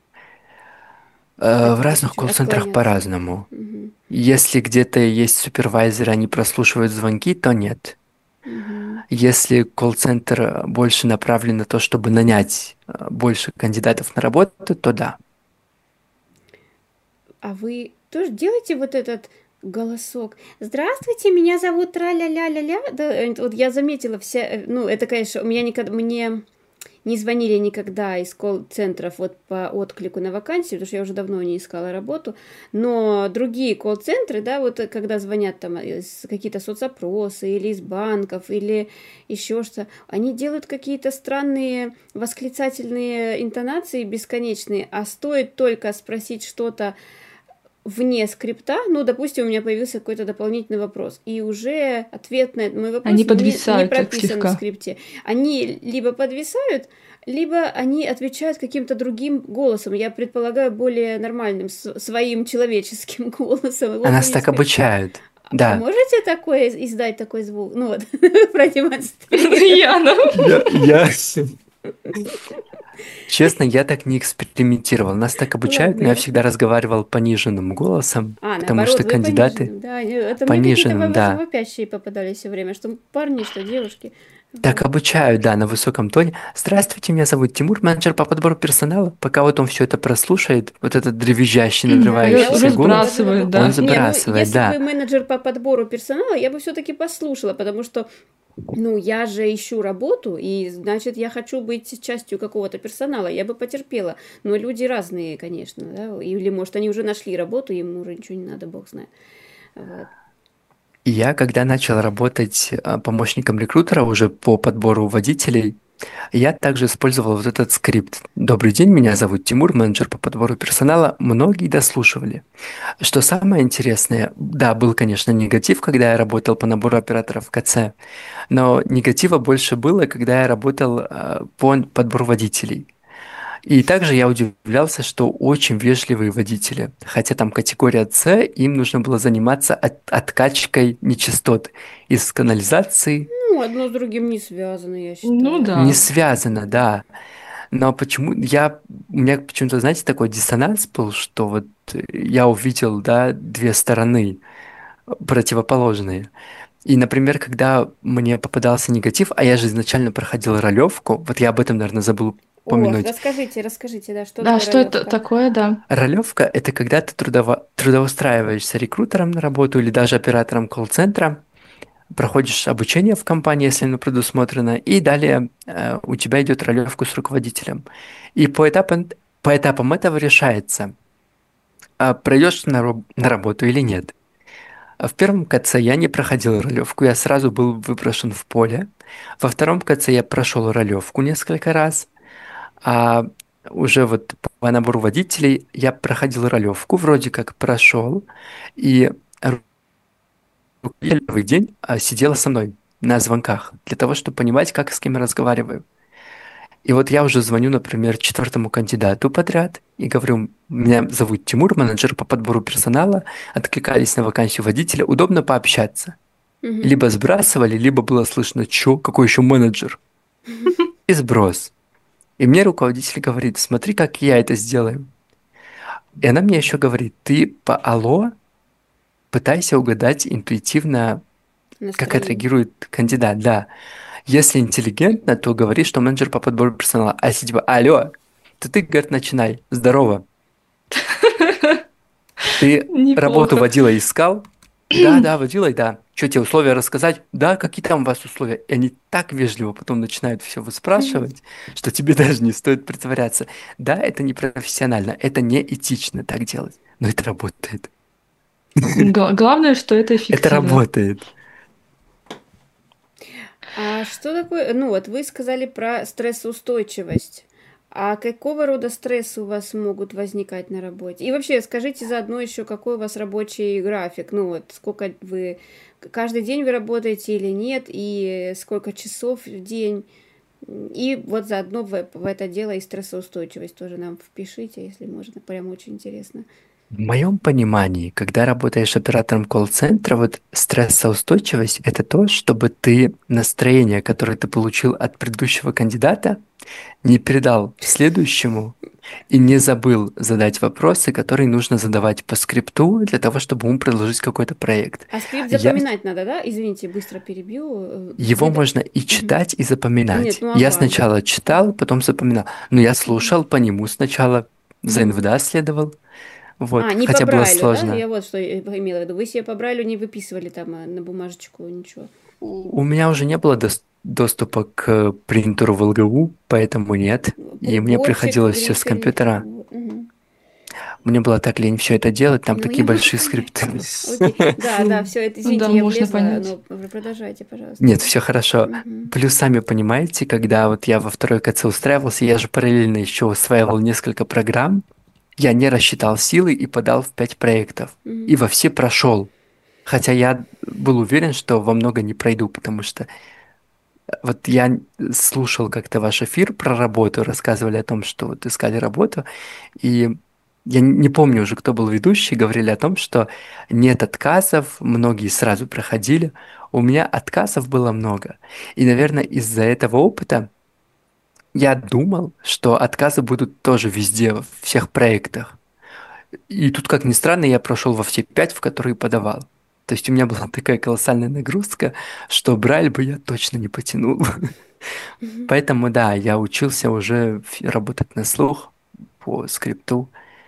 э, в
От-
разных
чуть-чуть
колл-центрах
отклоняться.
по-разному.
Мгм.
Если где-то есть супервайзер, они прослушивают звонки, то нет.
Мгм.
Если колл-центр э, больше направлен на то, чтобы нанять э, больше кандидатов на работу, то да.
А вы тоже делаете вот этот голосок? Здравствуйте, меня зовут Тра-ля-ля-ля-ля. Да, э, вот я заметила все, э, ну, это, конечно, у меня никогда, мне не звонили никогда из колл-центров вот по отклику на вакансию, потому что я уже давно не искала работу, но другие колл-центры, да, вот когда звонят там из какие-то соцопросы или из банков, или еще что, они делают какие-то странные восклицательные интонации бесконечные, а стоит только спросить что-то вне скрипта, ну, допустим, у меня появился какой-то дополнительный вопрос, и уже ответ на мой вопрос
Они
не, не
подвисают так
прописан в
слегка.
скрипте. Они либо подвисают, либо они отвечают каким-то другим голосом, я предполагаю, более нормальным, с- своим человеческим голосом.
А
Его
нас
не
так
скрипт.
обучают.
А
Да.
можете такое издать такой звук? Ну вот, продемонстрировать.
Яна.
Я, я- Честно, я так не экспериментировал. Нас так обучают,
Ладно,
но я
я...
всегда разговаривал пониженным голосом,
А,
потому
наоборот,
что
вы
кандидаты
пониженным, да, не- это мне какие-то
пониженным,
во-
да.
вопящие попадались все время, что парни, что девушки.
Так
Вот.
обучают, да, на высоком тоне. Здравствуйте, меня зовут Тимур, менеджер по подбору персонала. Пока вот он все это прослушает, вот этот дребезжащий,
Да, я
надрывающийся
вот
голос,
Разбрасывает,
предложила бы...
да.
он
Не, ну,
забрасывает,
если
да.
бы менеджер по подбору персонала, я бы все-таки послушала, потому что, ну, я же ищу работу, и, значит, я хочу быть частью какого-то персонала, я бы потерпела. Но люди разные, конечно, да, или, может, они уже нашли работу, им уже ничего не надо, бог знает. Вот.
И я, когда начал работать а, помощником рекрутера уже по подбору водителей, я также использовал вот этот скрипт. Добрый день, меня зовут Тимур, менеджер по подбору персонала. Многие дослушивали. Что самое интересное, да, был, конечно, негатив, когда я работал по набору операторов КЦ, но негатива больше было, когда я работал а, по подбору водителей. И также я удивлялся, что очень вежливые водители, хотя там категория С, им нужно было заниматься от- откачкой нечистот из канализации.
Ну, одно с другим не связано, я
Ну
считаю.
да.
Не связано, да. Но почему я у меня почему-то, знаете, такой диссонанс был, что вот э, я увидел, да, две стороны противоположные. И, например, когда мне попадался негатив, а я же изначально проходил ролевку, вот я об этом, наверное, забыл
О,
упомянуть.
расскажите, расскажите, да, что
Да,
такое
что это
ролевка?
такое, да.
Ролевка – это когда ты трудово- трудоустраиваешься рекрутером на работу или даже оператором колл-центра, проходишь обучение в компании, если оно предусмотрено, и далее э, у тебя идет ролевка с руководителем. И по этапам, по этапам этого решается, а пройдешь на, роб- на работу или нет. А в первом КЦ я не проходил ролевку, я сразу был выброшен в поле. Во втором КЦ я прошел ролевку несколько раз, а уже вот по набору водителей я проходил ролевку, вроде как прошел, и руководитель первый день а, сидела со мной на звонках для того, чтобы понимать, как с кем я разговариваю. И вот я уже звоню, например, четвертому кандидату подряд и говорю, меня зовут Тимур, менеджер по подбору персонала, откликались на вакансию водителя, удобно пообщаться.
Мгм.
Либо сбрасывали, либо было слышно, чё, какой еще менеджер? И сброс. И мне руководитель говорит, смотри, как я это сделаю. И она мне еще говорит, ты по алло пытайся угадать интуитивно, как
Настроение.
отреагирует кандидат, да. Если интеллигентно, то говори, что менеджер по подбору персонала. А если типа алло, то ты, говорит, начинай. Здорово. Ты работу
Неплохо.
водила искал? Да, да, водила, да. Что тебе условия рассказать? Да, какие там у вас условия? И они так вежливо потом начинают все выспрашивать, что тебе даже не стоит притворяться. Да, это не профессионально, это не этично так делать, но это работает.
Гла- Главное, что это
Это
эффективно.
работает.
А что такое, ну вот вы сказали про стрессоустойчивость. А какого рода стрессы у вас могут возникать на работе? И вообще скажите заодно еще, какой у вас рабочий график? Ну вот сколько вы, каждый день вы работаете или нет, и сколько часов в день? И вот заодно в, в это дело и стрессоустойчивость тоже нам впишите, если можно, прям очень интересно.
В моем понимании, когда работаешь оператором колл-центра, вот стрессоустойчивость – это то, чтобы ты настроение, которое ты получил от предыдущего кандидата, не передал следующему и не забыл задать вопросы, которые нужно задавать по скрипту для того, чтобы ему предложить какой-то проект.
А скрипт
Я-
запоминать надо, да? Извините, быстро перебью. Э,
Его
вы-
можно и читать, и запоминать.
Нет, ну
Я
ага.
сначала читал, потом запоминал. Но я слушал по нему сначала, за
Мгм.
НВДА следовал. Вот,
А, не
хотя
по
было
Брайлю,
сложно.
да? Я вот что имела в виду. Вы себе по Брайлю не выписывали там э, на бумажечку ничего.
У меня уже не было дос- доступа к принтеру в ЛГУ, поэтому нет. И мне
Приборчик,
приходилось все с
грифель.
компьютера.
Вот, мгм.
Мне было так лень все это делать, там
Ну,
такие
я могу
большие
понять.
скрипты.
Окей. Да, да, все это,
Ну да,
извините, я
можно
влезла,
понять.
но вы продолжайте, пожалуйста.
Нет, все хорошо.
Мгм.
Плюс, сами понимаете, когда вот я во второй КЦ устраивался, я же параллельно еще усваивал несколько программ, я не рассчитал силы и подал в пять проектов. И
Мгм.
во все прошел. Хотя я был уверен, что во много не пройду, потому что вот я слушал как-то ваш эфир про работу, рассказывали о том, что вот искали работу, и я не помню уже, кто был ведущий, говорили о том, что нет отказов, многие сразу проходили. У меня отказов было много. И, наверное, из-за этого опыта я думал, что отказы будут тоже везде, во всех проектах. И тут, как ни странно, я прошел во все пять, в которые подавал. То есть у меня была такая колоссальная нагрузка, что Брайль бы я точно не потянул.
Мгм.
Поэтому, да, я учился уже фи- работать на слух по скрипту.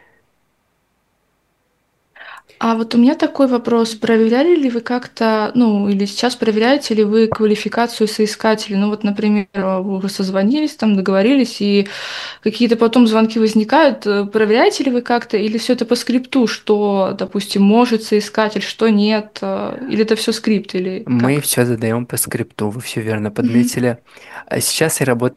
А вот у меня такой вопрос. Проверяли ли вы как-то, ну, или сейчас проверяете ли вы квалификацию соискателей? Ну, вот, например, э, вы созвонились, там договорились, и какие-то потом звонки возникают. э, Проверяете ли вы как-то, или все это по скрипту, что, допустим, может соискатель, что нет, э, или это все скрипт, или
Мы
как?
все задаем по скрипту, вы все верно
Мгм.
подметили. А сейчас я работаю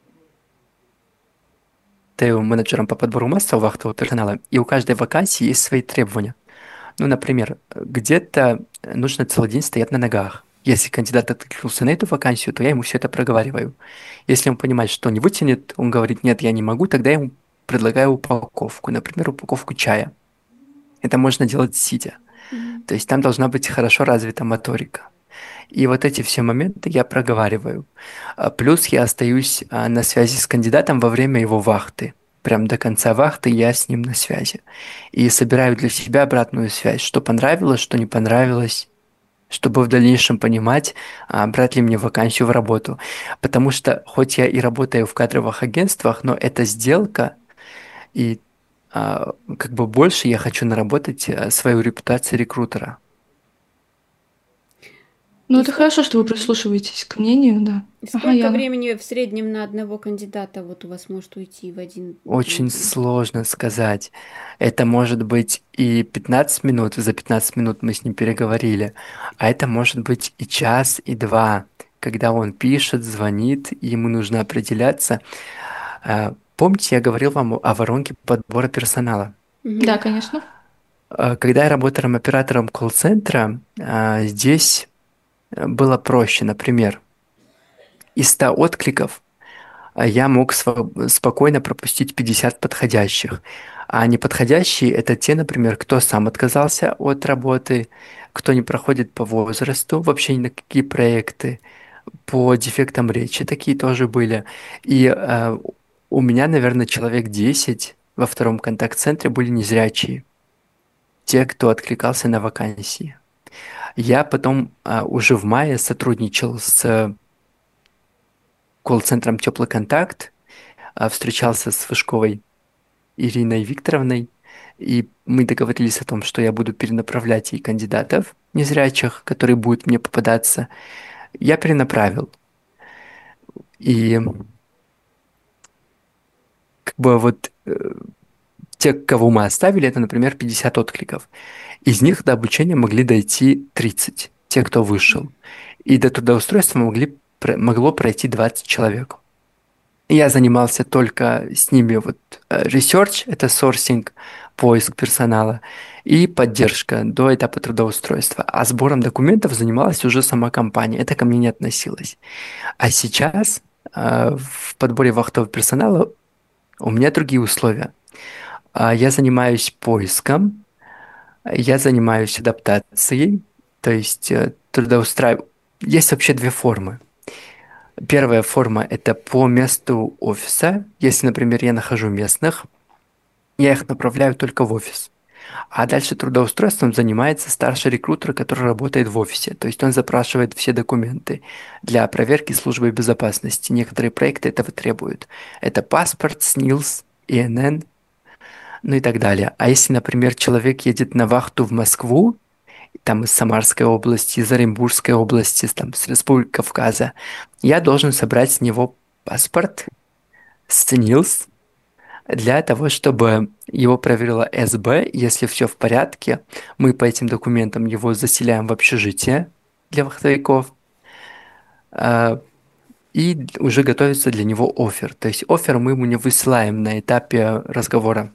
менеджером по подбору массового вахтового персонала, и у каждой вакансии есть свои требования. Ну, например, где-то нужно целый день стоять на ногах. Если кандидат откликнулся на эту вакансию, то я ему все это проговариваю. Если он понимает, что не вытянет, он говорит, нет, я не могу, тогда я ему предлагаю упаковку, например, упаковку чая. Это можно делать сидя.
Мгм.
То есть там должна быть хорошо развита моторика. И вот эти все моменты я проговариваю. А плюс я остаюсь а, на связи с кандидатом во время его вахты. Прям до конца вахты я с ним на связи. И собираю для себя обратную связь, что понравилось, что не понравилось, чтобы в дальнейшем понимать, а, брать ли мне вакансию в работу. Потому что хоть я и работаю в кадровых агентствах, но это сделка, и а, как бы больше я хочу наработать а, свою репутацию рекрутера.
Ну,
И
это
сколько,
хорошо, что вы прислушиваетесь к мнению, да. Ага,
сколько
Яна.
времени в среднем на одного кандидата вот у вас может уйти в один, в один
Очень
день?
сложно сказать. Это может быть и пятнадцать минут, за пятнадцать минут мы с ним переговорили, а это может быть и час, и два, когда он пишет, звонит, и ему нужно определяться. А, Помните, я говорил вам о воронке подбора персонала?
Да,
Мгм.
конечно.
А, Когда я работал оператором колл-центра, а, здесь э, было проще. Например, из ста откликов а я мог сво- спокойно пропустить пятьдесят подходящих. А неподходящие — это те, например, кто сам отказался от работы, кто не проходит по возрасту, вообще ни на какие проекты, по дефектам речи такие тоже были. И э, у меня, наверное, человек десять во втором контакт-центре были незрячие, те, кто откликался на вакансии. Я потом а, уже в мае сотрудничал с э, колл-центром «Теплый контакт», а, встречался с Фышковой Ириной Викторовной, и мы договорились о том, что я буду перенаправлять ей кандидатов незрячих, которые будут мне попадаться. Я перенаправил. И как бы вот э, те, кого мы оставили, это, например, пятьдесят откликов. Из них до обучения могли дойти тридцать, те, кто вышел. И до трудоустройства могли, про- могло пройти двадцать человек. Я занимался только с ними вот э, research, это сорсинг, поиск персонала, и поддержка до этапа трудоустройства. А сбором документов занималась уже сама компания, это ко мне не относилось. А сейчас э, в подборе вахтового персонала у меня другие условия. А, Я занимаюсь поиском, я занимаюсь адаптацией, то есть э, трудоустраиваю. Есть вообще две формы. Первая форма — это по месту офиса. Если, например, я нахожу местных, я их направляю только в офис. А дальше трудоустройством занимается старший рекрутер, который работает в офисе. То есть он запрашивает все документы для проверки службы безопасности. Некоторые проекты этого требуют. Это паспорт, снилс, ИНН, ну и так далее. А если, например, человек едет на вахту в Москву, там из Самарской области, из Оренбургской области, там, с Республики Кавказа, я должен собрать с него паспорт, СНИЛС, для того, чтобы его проверила эс бэ. Если все в порядке, мы по этим документам его заселяем в общежитие для вахтовиков, а, и уже готовится для него оффер. То есть оффер мы ему не высылаем на этапе разговора.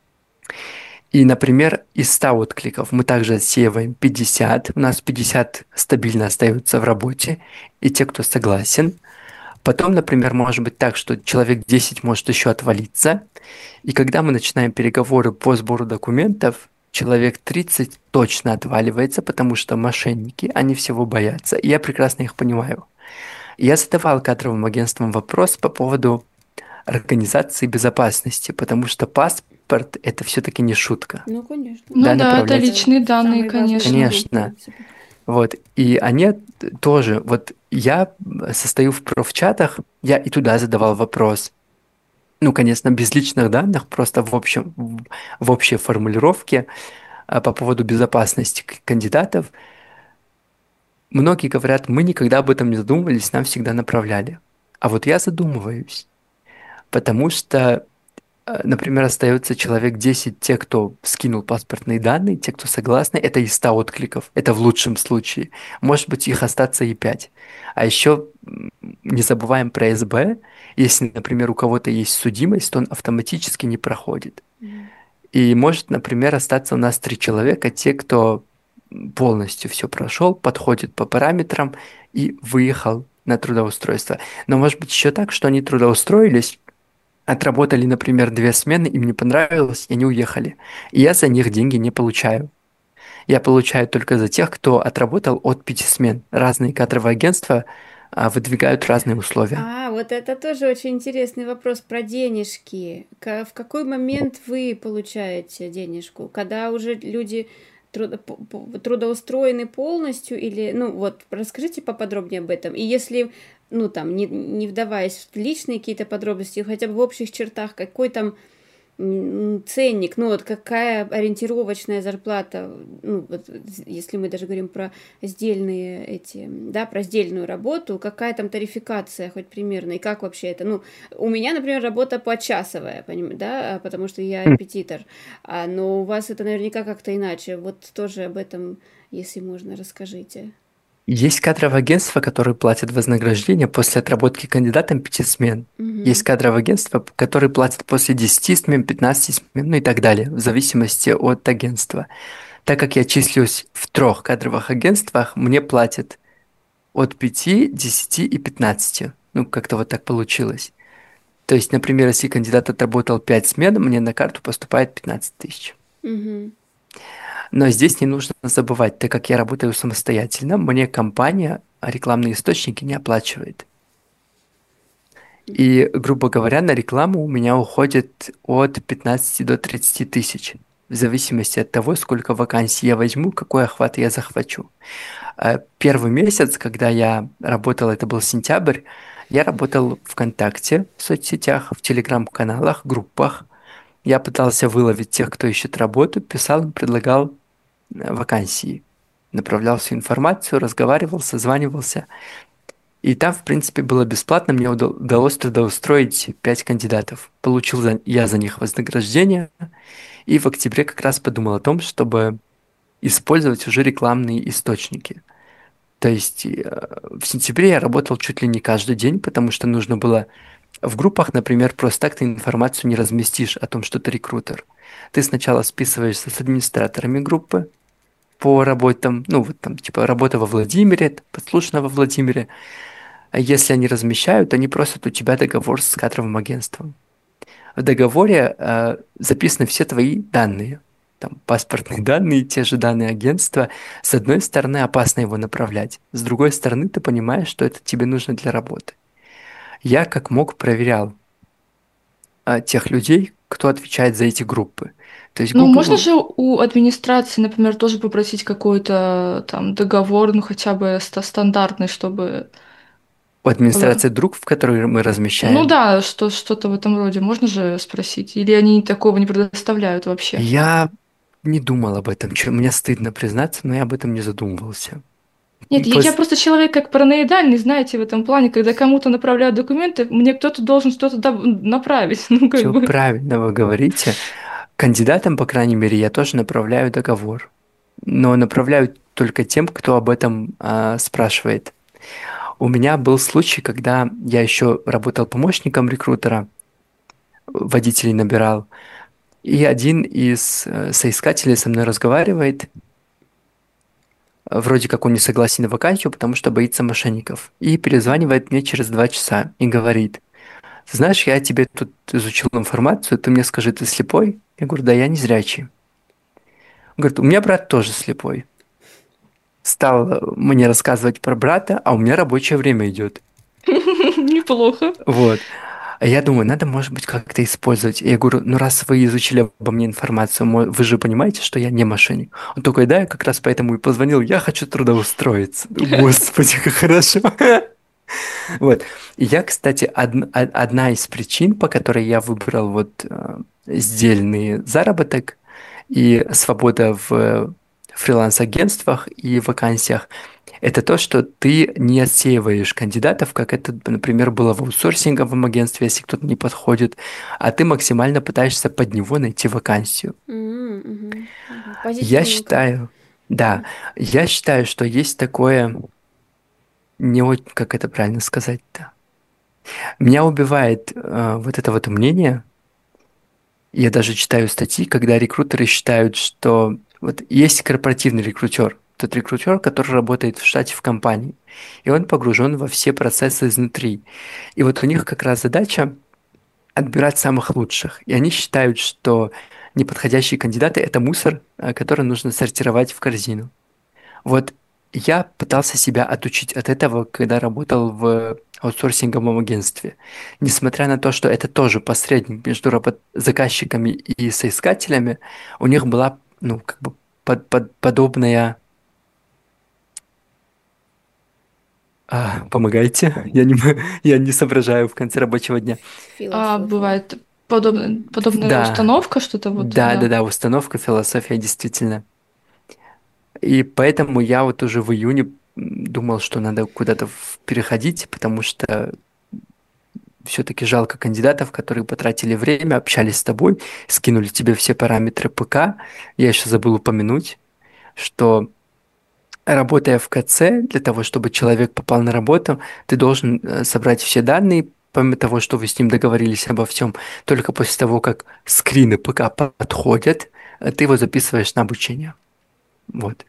И, например, из ста откликов мы также отсеиваем пятьдесят. У нас пятьдесят стабильно остаются в работе, и те, кто согласен. Потом, например, может быть так, что человек десять может еще отвалиться. И когда мы начинаем переговоры по сбору документов, человек тридцать точно отваливается, потому что мошенники, они всего боятся. И я прекрасно их понимаю. Я задавал кадровым агентствам вопрос по поводу организации безопасности, потому что паспорт – это все-таки не шутка.
Ну, конечно.
Ну
Да,
да, это
направлять.
личные данные,
Самый важный
конечно.
документ,
Конечно.
в принципе.
Вот, и они тоже, вот я состою в профчатах, я и туда задавал вопрос. Ну, конечно, без личных данных, просто в общем, в в общей формулировке а, по поводу безопасности к- кандидатов. Многие говорят, мы никогда об этом не задумывались, нам всегда направляли. А вот я задумываюсь, потому что, э, например, остается человек десять, те, кто скинул паспортные данные, те, кто согласны, это из ста откликов, это в лучшем случае. Может быть, их остаться и пять. А еще м, не забываем про эс бэ. Если, например, у кого-то есть судимость, то он автоматически не проходит.
Мгм.
И может, например, остаться у нас три человека, те, кто полностью все прошел, подходит по параметрам и выехал на трудоустройство. Но может быть еще так, что они трудоустроились, отработали, например, две смены, им не понравилось, и они уехали. И я за них деньги не получаю. Я получаю только за тех, кто отработал от пяти смен. Разные кадровые агентства а, выдвигают разные условия.
А, вот это тоже очень интересный вопрос про денежки. Ка- В какой момент вы получаете денежку? Когда уже люди трудо- по- по- трудоустроены полностью или, ну вот, расскажите поподробнее об этом. И если, ну там, не, не вдаваясь в личные какие-то подробности, хотя бы в общих чертах, какой там м, ценник, ну вот какая ориентировочная зарплата, ну вот з- если мы даже говорим про сдельные эти, да, про сдельную работу, какая там тарификация хоть примерно, и как вообще это, ну, у меня, например, работа почасовая, поним- да, а, потому что я репетитор, а, но у вас это наверняка как-то иначе, вот тоже об этом, если можно, расскажите.
Есть кадровые агентства, которые платят вознаграждение после отработки кандидатам пяти смен. Есть
Мгм.
кадровые агентства, которые платят после десяти смен, пятнадцати смен, ну и так далее, в зависимости от агентства. Так как я числюсь в трех кадровых агентствах, мне платят от пяти, десяти и пятнадцати. Ну, как-то вот так получилось. То есть, например, если кандидат отработал пять смен, мне на карту поступает пятнадцать тысяч.
Мгм.
Но здесь не нужно забывать, так как я работаю самостоятельно, мне компания рекламные источники не оплачивает. И, грубо говоря, на рекламу у меня уходит от пятнадцати до тридцати тысяч, в зависимости от того, сколько вакансий я возьму, какой охват я захвачу. А Первый месяц, когда я работал, это был сентябрь, я работал ВКонтакте, в соцсетях, в телеграм-каналах, группах. Я пытался выловить тех, кто ищет работу, писал им, предлагал э, вакансии, направлял всю информацию, разговаривал, созванивался. И там, в принципе, было бесплатно, мне удал- удалось трудоустроить пять кандидатов. Получил за- я за них вознаграждение, и в октябре как раз подумал о том, чтобы использовать уже рекламные источники. То есть э, в сентябре я работал чуть ли не каждый день, потому что нужно было в группах, например, просто так ты информацию не разместишь о том, что ты рекрутер. Ты сначала списываешься с администраторами группы по работам, ну вот там типа работа во Владимире, подслушано во Владимире. А если они размещают, они просят у тебя договор с кадровым агентством. В договоре э, записаны все твои данные. Там паспортные данные, те же данные агентства. С одной стороны, опасно его направлять. С другой стороны, ты понимаешь, что это тебе нужно для работы. Я как мог проверял а, тех людей, кто отвечает за эти группы. То есть
Ну, можно
Google,
же у администрации, например, тоже попросить какой-то там договор, ну хотя бы ста- стандартный, чтобы...
у
было.
администрации друг, в который мы
Ну
размещаем.
да, что, что-то в этом роде можно же спросить? Или они такого не предоставляют вообще?
Я не думал об этом. Чё- Мне стыдно признаться, но я об этом не задумывался.
Нет, я, я
Пос-
просто человек как параноидальный, знаете, в этом плане, когда кому-то направляют документы, мне кто-то должен что-то доб- направить, ну, как
Всё
бы.
правильно вы говорите. Кандидатам, по крайней мере, я тоже направляю договор. Но направляю только тем, кто об этом а, спрашивает. У меня был случай, когда я еще работал помощником рекрутера, водителей набирал, и один из э, соискателей со мной разговаривает, э, вроде как он не согласен на вакансию, потому что боится мошенников, и перезванивает мне через два часа и говорит: «Ты знаешь, я тебе тут изучил информацию, ты мне скажи, ты слепой?» Я говорю: «Да, я не зрячий». Он говорит: «У меня брат тоже слепой». Стал э, мне рассказывать про брата, а у меня рабочее время идет.
Неплохо.
Вот. А я думаю, надо, может быть, как-то использовать. И я говорю: ну, раз вы изучили обо мне информацию, мо- вы же понимаете, что я не мошенник. Он такой: да, я как раз поэтому и позвонил, я хочу трудоустроиться. Господи, как хорошо. Вот. И я, кстати, одн- од- одна из причин, по которой я выбрал вот э, сдельный заработок и свобода в фриланс-агентствах и вакансиях, это то, что ты не отсеиваешь кандидатов, как это, например, было в аутсорсинговом агентстве, если кто-то не подходит, а ты максимально пытаешься под него найти вакансию.
М, мгм, мгм.
Я
Позитивненько.
считаю, да, я считаю, что есть такое, не очень, как это правильно сказать-то, меня убивает э, вот это вот мнение. Я даже читаю статьи, когда рекрутеры считают, что вот есть корпоративный рекрутер, тот рекрутер, который работает в штате в компании, и он погружен во все процессы изнутри. И вот у них как раз задача отбирать самых лучших. И они считают, что неподходящие кандидаты – это мусор, э, который нужно сортировать в корзину. Вот я пытался себя отучить от этого, когда работал в аутсорсинговом агентстве. Несмотря на то, что это тоже посредник между работ- заказчиками и соискателями, у них была, ну, как бы под- под- подобная... А, помогайте, я не, м- я не соображаю в конце рабочего дня.
А
Философия.
бывает подобная, подобная
Да,
установка, что-то вот,
да, да,
да.
да, установка, философия, действительно. И поэтому я вот уже в июне м, думал, что надо куда-то в- переходить, потому что все-таки жалко кандидатов, которые потратили время, общались с тобой, скинули тебе все параметры ПК. Я еще забыл упомянуть, что работая в КЦ, для того, чтобы человек попал на работу, ты должен э, собрать все данные, помимо того, что вы с ним договорились обо всем, только после того, как скрины ПК подходят, э, ты его записываешь на обучение. Вот.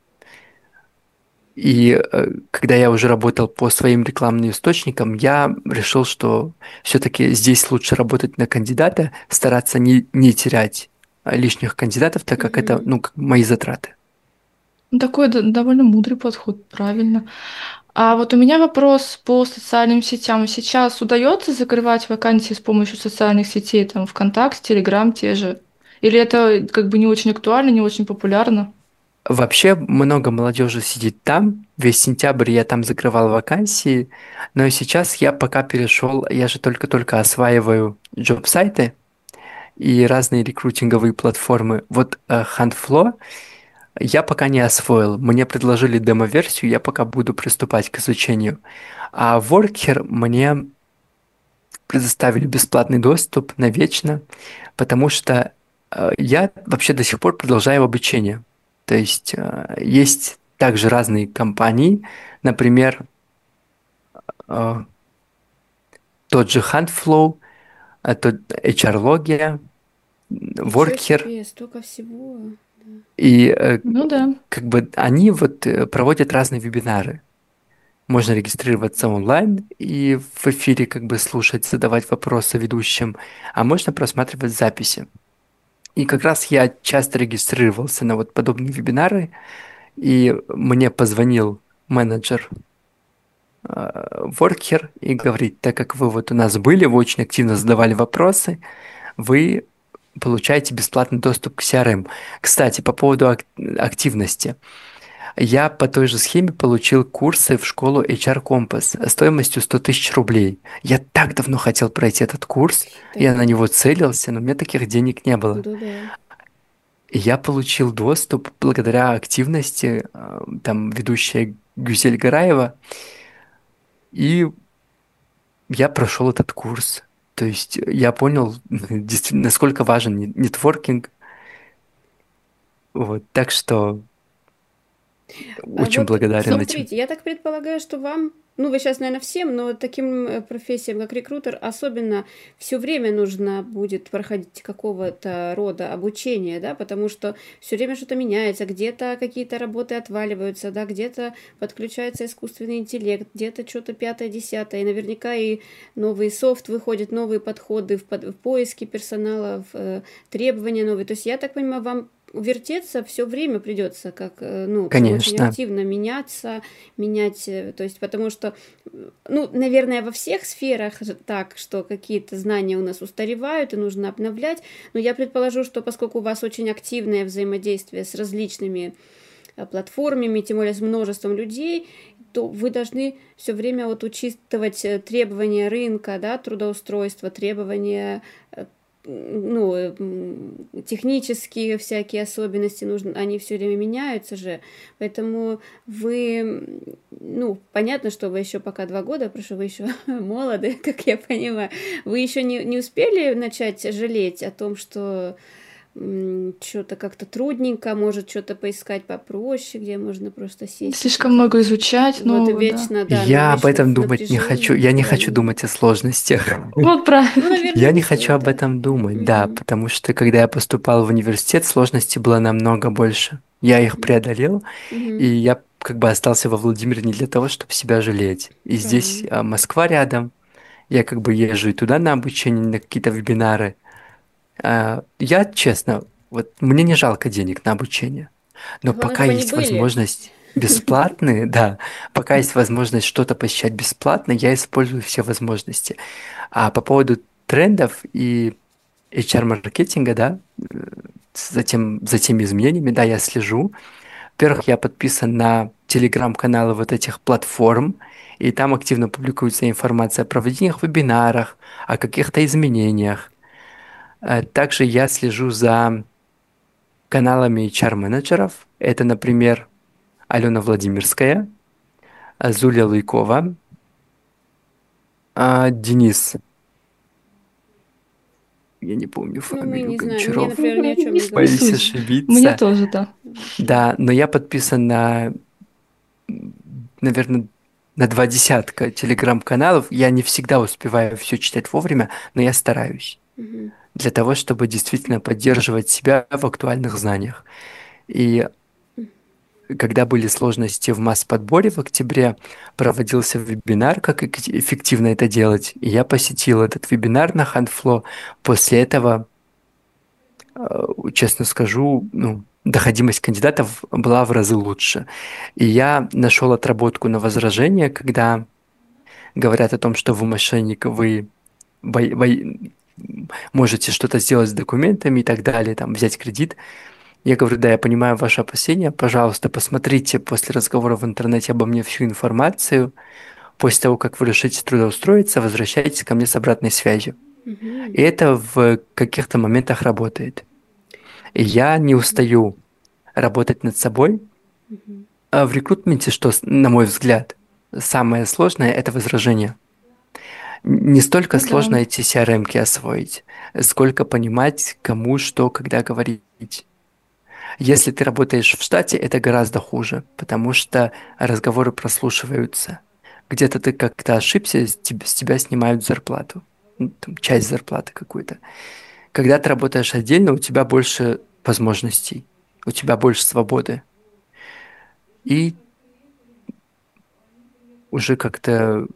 И э, когда я уже работал по своим рекламным источникам, я решил, что все-таки здесь лучше работать на кандидата, стараться не, не терять э, лишних кандидатов, так как это,
Мгм.
ну, как мои затраты.
Ну, такой д- довольно мудрый подход, правильно. А вот у меня вопрос по социальным сетям. Сейчас удается закрывать вакансии с помощью социальных сетей, там, ВКонтакте, Телеграм те же? Или это как бы не очень актуально, не очень популярно?
Вообще много молодежи сидит там. Весь сентябрь я там закрывал вакансии, но сейчас я пока перешел, я же только-только осваиваю джоб-сайты и разные рекрутинговые платформы. Вот э, Huntflow я пока не освоил. Мне предложили демо-версию, я пока буду приступать к изучению. А Worker мне предоставили бесплатный доступ навечно, потому что э, я вообще до сих пор продолжаю обучение. То есть э, есть также разные компании, например, э, тот же Huntflow, э, тот эйч ар-логия,
Ничего
Worker,
себе, столько всего.
М.
и э,
Ну да.
как бы они вот э, проводят разные вебинары. Можно регистрироваться онлайн и в эфире как бы слушать, задавать вопросы ведущим, а можно просматривать записи. И как раз я часто регистрировался на вот подобные вебинары, и мне позвонил менеджер э, Worker и говорит: так как вы вот у нас были, вы очень активно задавали вопросы, вы получаете бесплатный доступ к си ар эм. Кстати, по поводу ак- активности. Я по той же схеме получил курсы в школу эйч ар Compass стоимостью сто тысяч рублей. Я так давно хотел пройти этот курс,
Да,
я на него целился, но у меня таких денег не было.
да, да.
И я получил доступ благодаря активности э, там ведущая Гюзель Гараева, и я прошел этот курс. То есть я понял, действительно, насколько важен не- нетворкинг. Вот, так что
А
очень
вот
благодарен этим.
смотрите, я так предполагаю, что вам, ну вы сейчас, наверное, всем, но таким э, профессиям, как рекрутер, особенно все время нужно будет проходить какого-то рода обучение, да, потому что все время что-то меняется, где-то какие-то работы отваливаются, да, где-то подключается искусственный интеллект, где-то что-то пятое, десятое, и наверняка и новый софт выходит, новые подходы в, под- в поиске персонала, в э, требования новые. То есть я так понимаю, вам вертеться все время придется, как, э, ну, очень
Конечно,
активно меняться, менять, э, то есть, потому что, э, ну, наверное, во всех сферах же так, что какие-то знания у нас устаревают и нужно обновлять, но я предположу, что поскольку у вас очень активное взаимодействие с различными э, платформами, тем более с множеством людей, то вы должны все время вот учитывать э, требования рынка, да, трудоустройства, требования э, ну, э, м, технические всякие особенности нужны, они все время меняются же, поэтому вы, м, ну, понятно, что вы еще пока два года, потому что вы еще молоды, как я понимаю, вы еще не, не успели начать жалеть о том, что что-то как-то трудненько, может что-то поискать попроще, где можно просто сесть и
Слишком много
что-то.
изучать
Вот и
нового, да.
вечно, да, на-
я об
вечно
этом
в
думать не хочу.
напряжении
Я не хочу
постоянном.
думать о сложностях.
Вот
Ну,
правильно.
наверное,
Я
не
не хочу
стоит,
об
да.
этом думать, да,
Мгм.
потому что когда я поступал в университет, сложностей было намного больше. Я их преодолел, и
Мгм.
я как бы остался во Владимире не для того, чтобы себя жалеть. И здесь
Правильно.
а, Москва рядом, я как бы езжу и туда на обучение, на какие-то вебинары. А, Я, честно, вот мне не жалко денег на обучение, но
Главное,
пока
чтобы они
есть
были.
возможность бесплатные, да, пока есть возможность что-то посещать бесплатно, я использую все возможности. А по поводу трендов и эйч ар-маркетинга, да, э, за тем, за теми изменениями, да, я слежу. Во-первых, я подписан на телеграм-каналы вот этих платформ, и там активно публикуется информация о проведениях вебинарах, о каких-то изменениях. Э, Также я слежу за каналами эйч ар-менеджеров. Это, например, Алена Владимирская, э, Зуля Луйкова, а, Денис, я не помню
Ну, мы
фамилию,
не знаем. Мне,
Гончаров,
например, ни о чем
Не,
не
не
боюсь
говорит.
суть. Мне
ошибиться.
тоже, да.
Да, но я подписан на, наверное, на два десятка телеграм-каналов. Я не всегда успеваю все читать вовремя, но я стараюсь
Мгм.
для того, чтобы действительно поддерживать себя в актуальных знаниях. И когда были сложности в масс-подборе в октябре, проводился вебинар, как эк- эффективно это делать. И я посетил этот вебинар на Ханфло. После этого, э, честно скажу, ну, доходимость кандидатов была в разы лучше. И я нашел отработку на возражение, когда говорят о том, что вы мошенник, вы бой- бой- можете что-то сделать с документами и так далее, там, взять кредит. Я говорю, да, я понимаю ваши опасения, пожалуйста, посмотрите после разговора в интернете обо мне всю информацию. После того, как вы решите трудоустроиться, возвращайтесь ко мне с обратной связью.
Мгм.
И это в каких-то моментах работает. И я не устаю работать над собой.
Мгм.
А в рекрутменте, что, с- на мой взгляд, самое сложное– это возражение. Не столько
Да.
сложно эти си ар эм-ки освоить, сколько понимать, кому что, когда говорить. Если ты работаешь в штате, это гораздо хуже, потому что разговоры прослушиваются. Где-то ты как-то ошибся, с теб- с тебя снимают зарплату, ну, там, часть зарплаты какую-то. Когда ты работаешь отдельно, у тебя больше возможностей, у тебя больше свободы. И уже как-то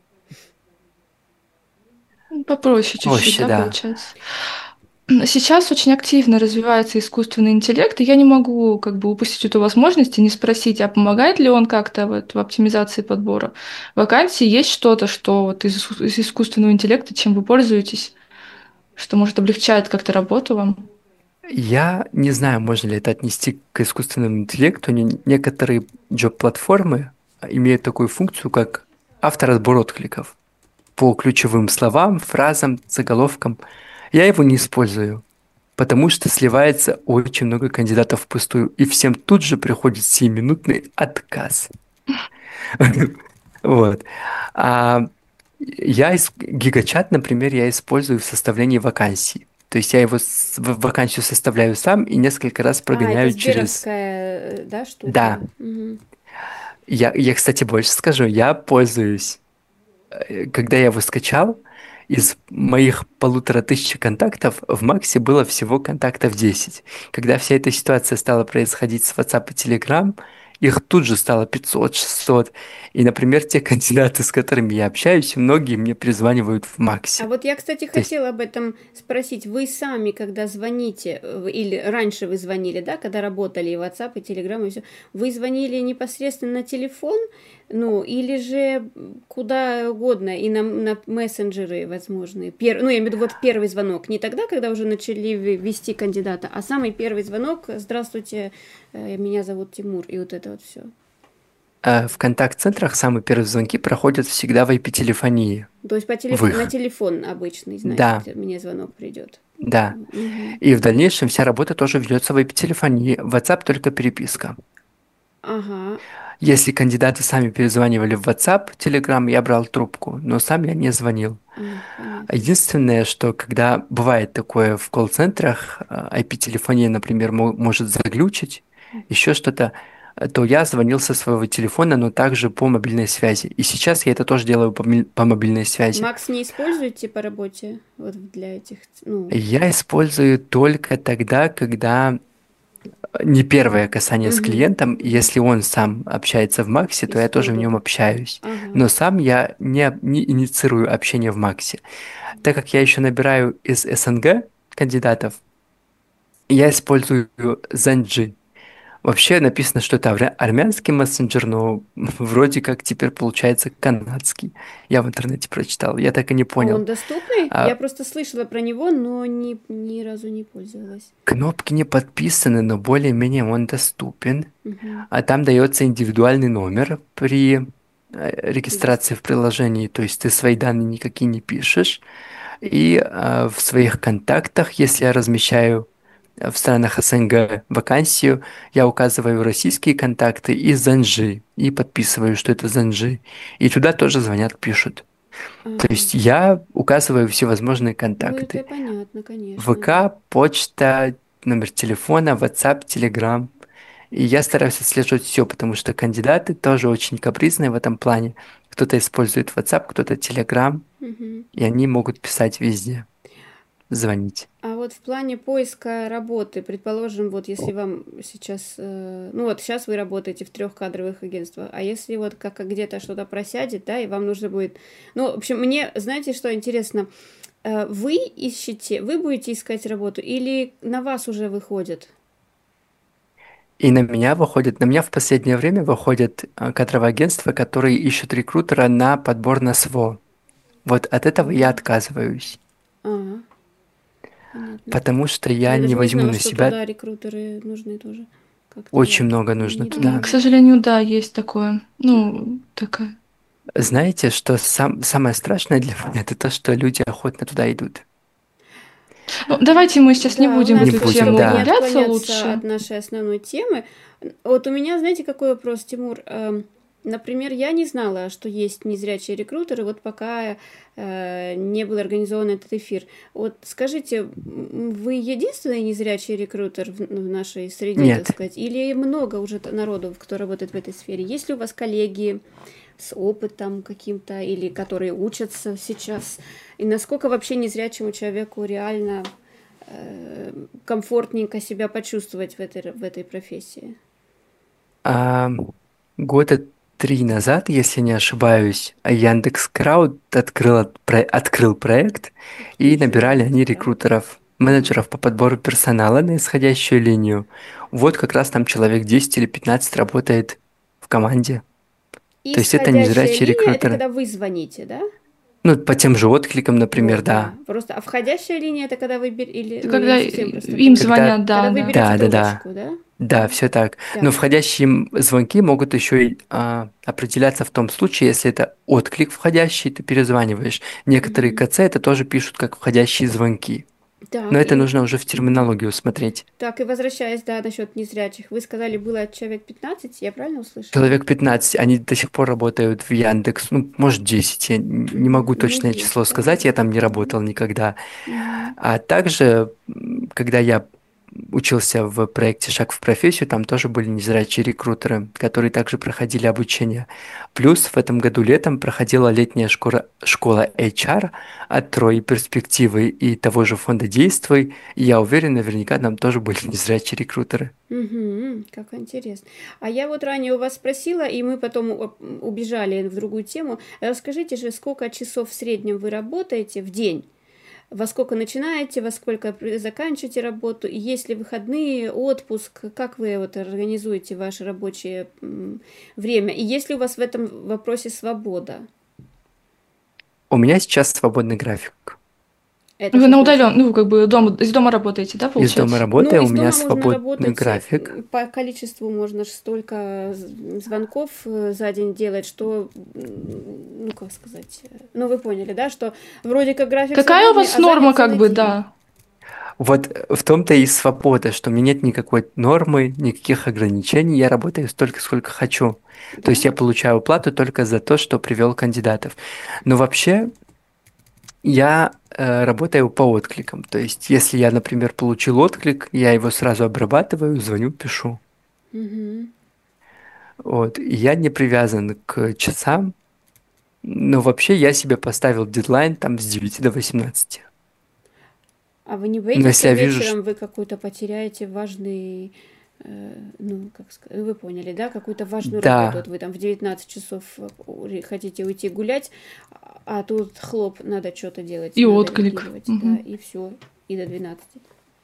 Попроще чуть-чуть,
проще,
да,
да.
получается. Сейчас очень активно развивается искусственный интеллект, и я не могу как бы упустить эту возможность и не спросить, а помогает ли он как-то вот в оптимизации подбора вакансий? Есть что-то, что вот из, иску- из искусственного интеллекта, чем вы пользуетесь, что может облегчает как-то работу вам?
Я не знаю, можно ли это отнести к искусственному интеллекту. Не- Некоторые джоб-платформы имеют такую функцию, как авторазбор откликов по ключевым словам, фразам, заголовкам. Я его не использую, потому что сливается очень много кандидатов впустую, и всем тут же приходит семиминутный отказ. Вот. А я из гигачат, например, я использую в составлении вакансий. То есть я его с- в- вакансию составляю сам и несколько раз
А, это
прогоняю через...
сберовская, э, да, штука?
Да,
Мгм.
я, я, кстати, больше скажу, я пользуюсь, э, когда я его скачал, из моих полутора тысяч контактов в Максе было всего контактов десять. Когда вся эта ситуация стала происходить с WhatsApp и Telegram, их тут же стало пятьсот-шестьсот. И, например, те кандидаты, с которыми я общаюсь, многие мне перезванивают в
А
Максе.
вот я, кстати,
То есть
хотела об этом спросить. Вы сами, когда звоните, э, или раньше вы звонили, да, когда работали и WhatsApp, и Telegram, и все, вы звонили непосредственно на телефон, ну, или же куда угодно, и на, на мессенджеры возможные. Пер- ну, я имею в виду вот первый звонок. Не тогда, когда уже начали вы- вести кандидата, а самый первый звонок. Здравствуйте, э, меня зовут Тимур, и вот это вот все.
э, в контакт-центрах самые первые звонки проходят всегда в ай пи-телефонии.
То есть по
В
телефону, на
их.
телефон обычный,
Да,
значит, мне звонок придет.
да.
Мгм.
И в дальнейшем вся работа тоже ведется в ай пи-телефонии. WhatsApp только переписка.
Ага.
Если кандидаты сами перезванивали в WhatsApp, Telegram, я брал трубку, но сам я не звонил.
А, понятно.
Единственное, что когда бывает такое в колл-центрах, а, ай пи-телефония, например, мо- может заглючить, еще что-то, э, то я звонил со своего телефона, но также по мобильной связи. И сейчас я это тоже делаю по, ми- по мобильной связи.
Макс не используете по работе вот для этих, ну,
Я использую только тогда, когда не первое касание с
мгм,
клиентом. Если он сам общается в Максе, то я тоже в нем
использую.
общаюсь.
Ага.
Но сам я не, не инициирую общение в Максе. Так как я еще набираю из эс эн гэ кандидатов, я использую Zenji. Вообще написано, что это армя- армянский мессенджер, но вроде как теперь получается канадский. Я в интернете прочитал, я так и не
А
понял.
он доступный?
А,
Я просто слышала про него, но ни, ни разу не пользовалась.
Кнопки не подписаны, но более-менее он доступен.
Мгм.
А там дается индивидуальный номер при э,
Регистр.
регистрации в приложении, то есть ты свои данные никакие не пишешь. И э, в своих контактах, если я размещаю э, в странах эс эн гэ вакансию, я указываю российские контакты и Занжи, и подписываю, что это Занжи. И туда тоже звонят, пишут. То
Ага.
есть я указываю всевозможные
Ну,
контакты.
это понятно, конечно, да.
вэ ка, почта, номер телефона, WhatsApp, Telegram. И я стараюсь отслеживать все, потому что кандидаты тоже очень капризные в этом плане. Кто-то использует WhatsApp, кто-то Telegram,
Мгм.
и они могут писать везде, звонить.
А вот в плане поиска работы, предположим, вот если вам сейчас, э, ну вот сейчас вы работаете в трех кадровых агентствах, а если вот как как где-то что-то просядет, да, и вам нужно будет, ну, в общем, мне, знаете, что интересно, Э, вы ищете, вы будете искать работу или на вас уже выходят?
И на меня выходит, на меня в последнее время выходят а, кадровые агентства, которые ищут рекрутера на подбор на СВО. Вот от этого я отказываюсь,
Ага, понятно.
потому что я
Я
не
даже не
возьму
знала,
на
что
себя,
туда рекрутеры нужны тоже. Как-то
очень
я
много нужно
не
М, К
туда.
поняла.
сожалению, да, есть такое. Ну, такая.
Знаете, что сам, самое страшное для меня, это то, что люди охотно туда идут.
Ну, давайте мы сейчас не
Да, у
будем в
нас,
Не
эту
будем,
тему
чтобы не
да.
углубляться
отклоняться от
лучше.
нашей основной темы, вот у меня, знаете, какой вопрос, Тимур? Эм, Например, я не знала, что есть незрячие рекрутеры, вот пока э, не был организован этот эфир. Вот скажите, м, вы единственный незрячий рекрутер в, в нашей среде,
Нет.
так сказать, или много уже т- народу, кто работает в этой сфере? Есть ли у вас коллеги с опытом каким-то или которые учатся сейчас? И насколько вообще незрячему человеку реально э, комфортненько себя почувствовать в этой, в этой профессии?
А, года три назад, если не ошибаюсь, Яндекс.Крауд открыл, про- открыл проект, и
Ничего
набирали они
себе, да.
рекрутеров, менеджеров по подбору персонала на исходящую линию. Вот как раз там человек десять или пятнадцать работает в команде.
И
То есть это
исходящая
незрячие
линия — это
рекрутеры.
когда вы звоните, да?
Ну, по тем же откликам, например,
Вот,
да.
да. Просто, а входящая линия — это когда вы берете, или,
Это
ну,
когда
я совсем просто
им
поняла.
Когда,
звонят, да,
Когда вы
да.
берете
да, да, да,
трубочку, да?
да, все так. Но
Да.
входящие м- звонки могут еще и а, определяться в том случае, если это отклик входящий, ты перезваниваешь. Некоторые
Мгм.
ка це это тоже пишут как входящие звонки. Но
Так,
это
и,
нужно уже в терминологию смотреть.
так, и возвращаясь, да, насчет незрячих. Вы сказали, было человек пятнадцать, я правильно услышала?
Человек пятнадцать, они до сих пор работают в Яндекс, ну, может, десять, я не
Мгм.
могу
Ну,
точное
есть,
число
да.
сказать, я там не
Мгм.
работал никогда.
Мгм.
А также, м, когда я учился в проекте «Шаг в профессию», там тоже были незрячие рекрутеры, которые также проходили обучение. Плюс в этом году летом проходила летняя школа, школа эйч ар от Трои Перспективы и того же фонда «Действуй». И я уверен, наверняка там тоже были незрячие рекрутеры.
Мгм. Как интересно. А я вот ранее у вас спросила, и мы потом у- убежали в другую тему. Расскажите же, сколько часов в среднем вы работаете в день? Во сколько начинаете, во сколько при- заканчиваете работу? И есть ли выходные, отпуск? Как вы вот организуете ваше рабочее м, время? И есть ли у вас в этом вопросе свобода?
У меня сейчас свободный график.
Это
Вы
что
на
значит?
удален, ну, как бы дома, из дома работаете, да,
Из дома
получается?
Ну,
работаю, у
из
меня
дома можно
свободный
работать э,
график.
м, по количеству, можно ж столько з- звонков э, за день делать, что, м, ну, как сказать, э, ну, вы поняли, да, что вроде как график
Какая у
свободный,
вас
а
норма,
занят
как
целый
бы,
день.
да?
Вот в том-то и свобода, что у меня нет никакой нормы, никаких ограничений, я работаю столько, сколько хочу. То есть
Да?
я получаю плату только за то, что привел кандидатов. Но вообще я э, работаю по откликам. То есть если я, например, получил отклик, я его сразу обрабатываю, звоню, пишу.
Мгм.
Вот. И я не привязан к часам, но вообще я себе поставил дедлайн там с девяти до восемнадцати.
А вы не
Но
боитесь,
если
что
я вижу, что
вечером вы какой-то потеряете важный, э, ну, как сказать, вы поняли, да, какую-то важную работу.
да,
Вот вы там в девятнадцать часов э, у- хотите уйти гулять, а а тут хлоп, надо что-то делать,
И
надо
отклик.
реагировать, да,
Мгм.
и все, и до двенадцати.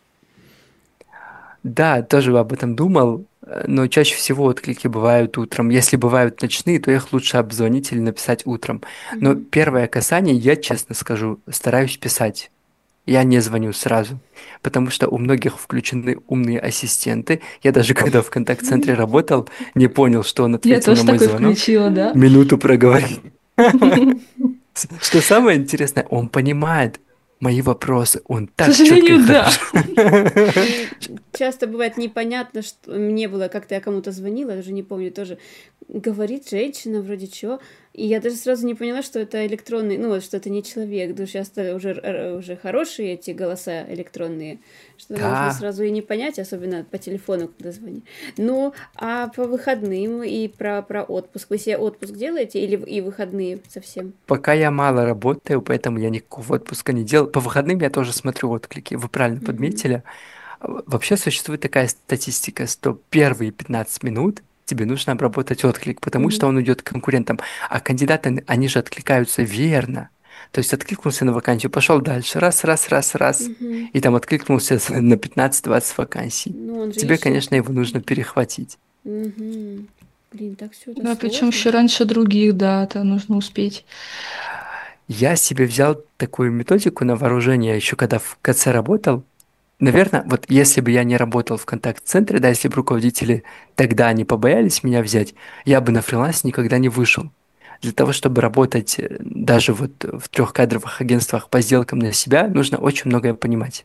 да, тоже об этом думал, э, но чаще всего отклики бывают утром. Если бывают ночные, то их лучше обзвонить или написать утром. Но
Мгм.
первое касание, я честно скажу, стараюсь писать. Я не звоню сразу, потому что у многих включены умные ассистенты. Я даже когда в контакт-центре работал, не понял, что он
Я
ответил на
тоже
мой
такой
звонок,
включила, да?
минуту проговорил. Что самое интересное, он понимает мои вопросы, он
К
так четко и
сожалению, да.
хорошо.
И часто бывает непонятно, что мне было, как-то я кому-то звонила, я уже не помню, тоже говорит женщина, вроде чего, и я даже сразу не поняла, что это электронный, ну, вот, что это не человек, потому что сейчас уже, р- уже хорошие эти голоса электронные, что можно
Да,
сразу и не понять, особенно по телефону, когда звонишь. Ну, а по выходным и про, про отпуск, вы себе отпуск делаете или и выходные совсем?
пока я мало работаю, поэтому я никакого отпуска не делал. По выходным я тоже смотрю отклики. Вы правильно
Мгм.
подметили. А, в- Вообще существует такая статистика, что первые пятнадцать минут тебе нужно обработать отклик, потому что
Мгм.
он идет к конкурентам. А кандидаты, они же откликаются верно. То есть откликнулся на вакансию, пошел дальше, раз, раз, раз, раз,
Мгм.
и там откликнулся с- на пятнадцать-двадцать вакансий.
Ну, он же
Тебе,
ищет.
конечно, его нужно перехватить.
Мгм. Блин, так все это
Да, причем еще
сложно.
раньше других, да, это нужно успеть.
Я себе взял такую методику на вооружение, еще когда в КЦ работал. Наверное, вот если бы я не работал в контакт-центре, да, если бы руководители тогда не побоялись меня взять, я бы на фриланс никогда не вышел. Для того, чтобы работать э, даже вот в трехкадровых агентствах по сделкам на себя, нужно очень многое понимать.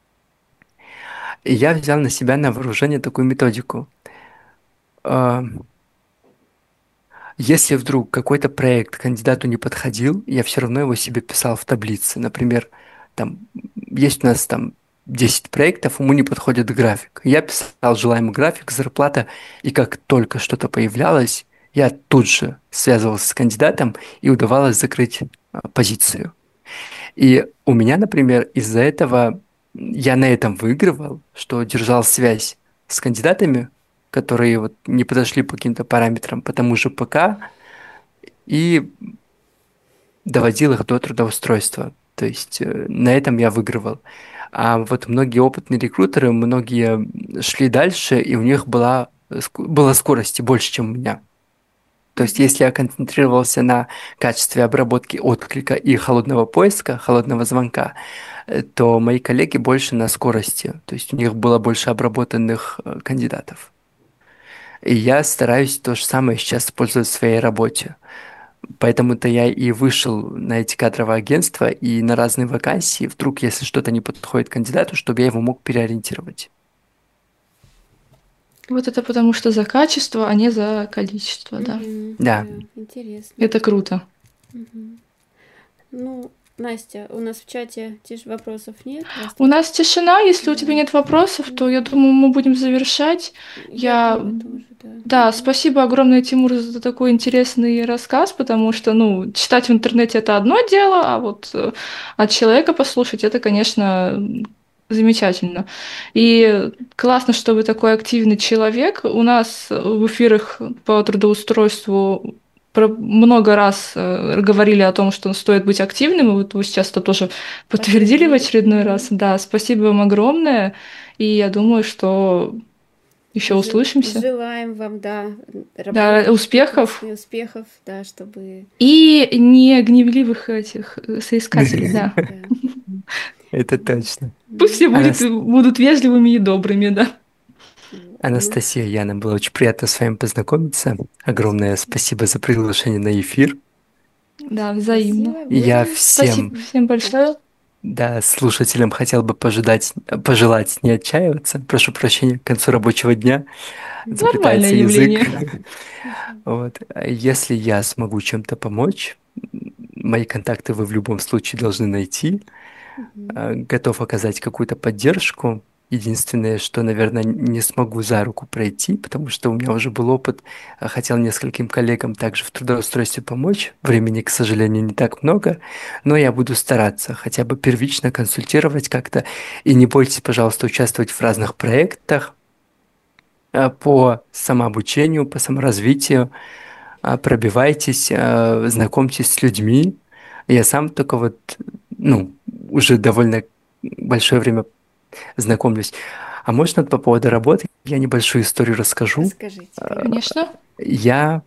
И я взял на себя на вооружение такую методику. А, Если вдруг какой-то проект кандидату не подходил, я все равно его себе писал в таблице. Например, там есть у нас там десять проектов, ему не подходит график. Я писал желаемый график, зарплата, и как только что-то появлялось, я тут же связывался с кандидатом и удавалось закрыть а, позицию. И у меня, например, из-за этого я на этом выигрывал, что держал связь с кандидатами, которые вот не подошли по каким-то параметрам по тому же ПК, и доводил их до трудоустройства. То есть э, на этом я выигрывал. А вот многие опытные рекрутеры, многие шли дальше, и у них была, э, ск- было скорости больше, чем у меня. То есть
Мгм.
если я концентрировался на качестве обработки отклика и холодного поиска, холодного звонка, э, то мои коллеги больше на скорости. То есть у них было больше обработанных э, кандидатов. И я стараюсь то же самое сейчас использовать в своей работе. Поэтому-то я и вышел на эти кадровые агентства и на разные вакансии, вдруг, если что-то не подходит кандидату, чтобы я его мог переориентировать.
Вот это потому что за качество, а не за количество, да.
Мгм,
Да.
интересно.
Это круто.
Мгм. Ну, Настя, у нас в чате тишь вопросов нет? Раз
У нас тишина, если у тебя нет вопросов, то я думаю, мы будем завершать.
Я
Я
думаю, тоже, да.
Да,
Мгм.
спасибо огромное, Тимур, за такой интересный рассказ, потому что, ну, читать в интернете это одно дело, а вот э, от человека послушать это, конечно, м, замечательно. И классно, что вы такой активный человек. У нас в эфирах по трудоустройству про- много раз э, говорили о том, что стоит быть активным, и вот вы сейчас это тоже подтвердили в
Подтвердили.
очередной
Мгм.
раз. Да, спасибо вам огромное, и я думаю, что еще
Жел-
услышимся.
Желаем вам, да,
Да,
работы,
успехов
и успехов, да, чтобы...
и не гневливых этих э, соискателей, да.
Да.
Это точно.
Пусть все
Мгм.
будет-
Анас-
будут вежливыми и добрыми, да.
Ну,
Анастасия, Яна, было очень приятно с вами познакомиться. Огромное спасибо за приглашение на эфир.
Да, взаимно.
спасибо.
И я
Будем-
всем,
Спасибо всем большое.
да, слушателям хотел бы пожелать, пожелать не отчаиваться. Прошу прощения, к концу рабочего дня заплетается
Нормальное
язык.
явление.
Вот. А Если я смогу чем-то помочь, м, мои контакты вы в любом случае должны найти.
Мгм.
А, Готов оказать какую-то поддержку. Единственное, что, наверное, не смогу за руку пройти, потому что у меня уже был опыт. а, Хотел нескольким коллегам также в трудоустройстве помочь. Времени, к сожалению, не так много, но я буду стараться хотя бы первично консультировать как-то. И не бойтесь, пожалуйста, участвовать в разных проектах а, по самообучению, по саморазвитию. А, Пробивайтесь, а, знакомьтесь с людьми. Я сам только вот, ну, уже довольно большое время знакомлюсь. А можно по поводу работы я небольшую историю расскажу?
Расскажите.
Конечно.
Я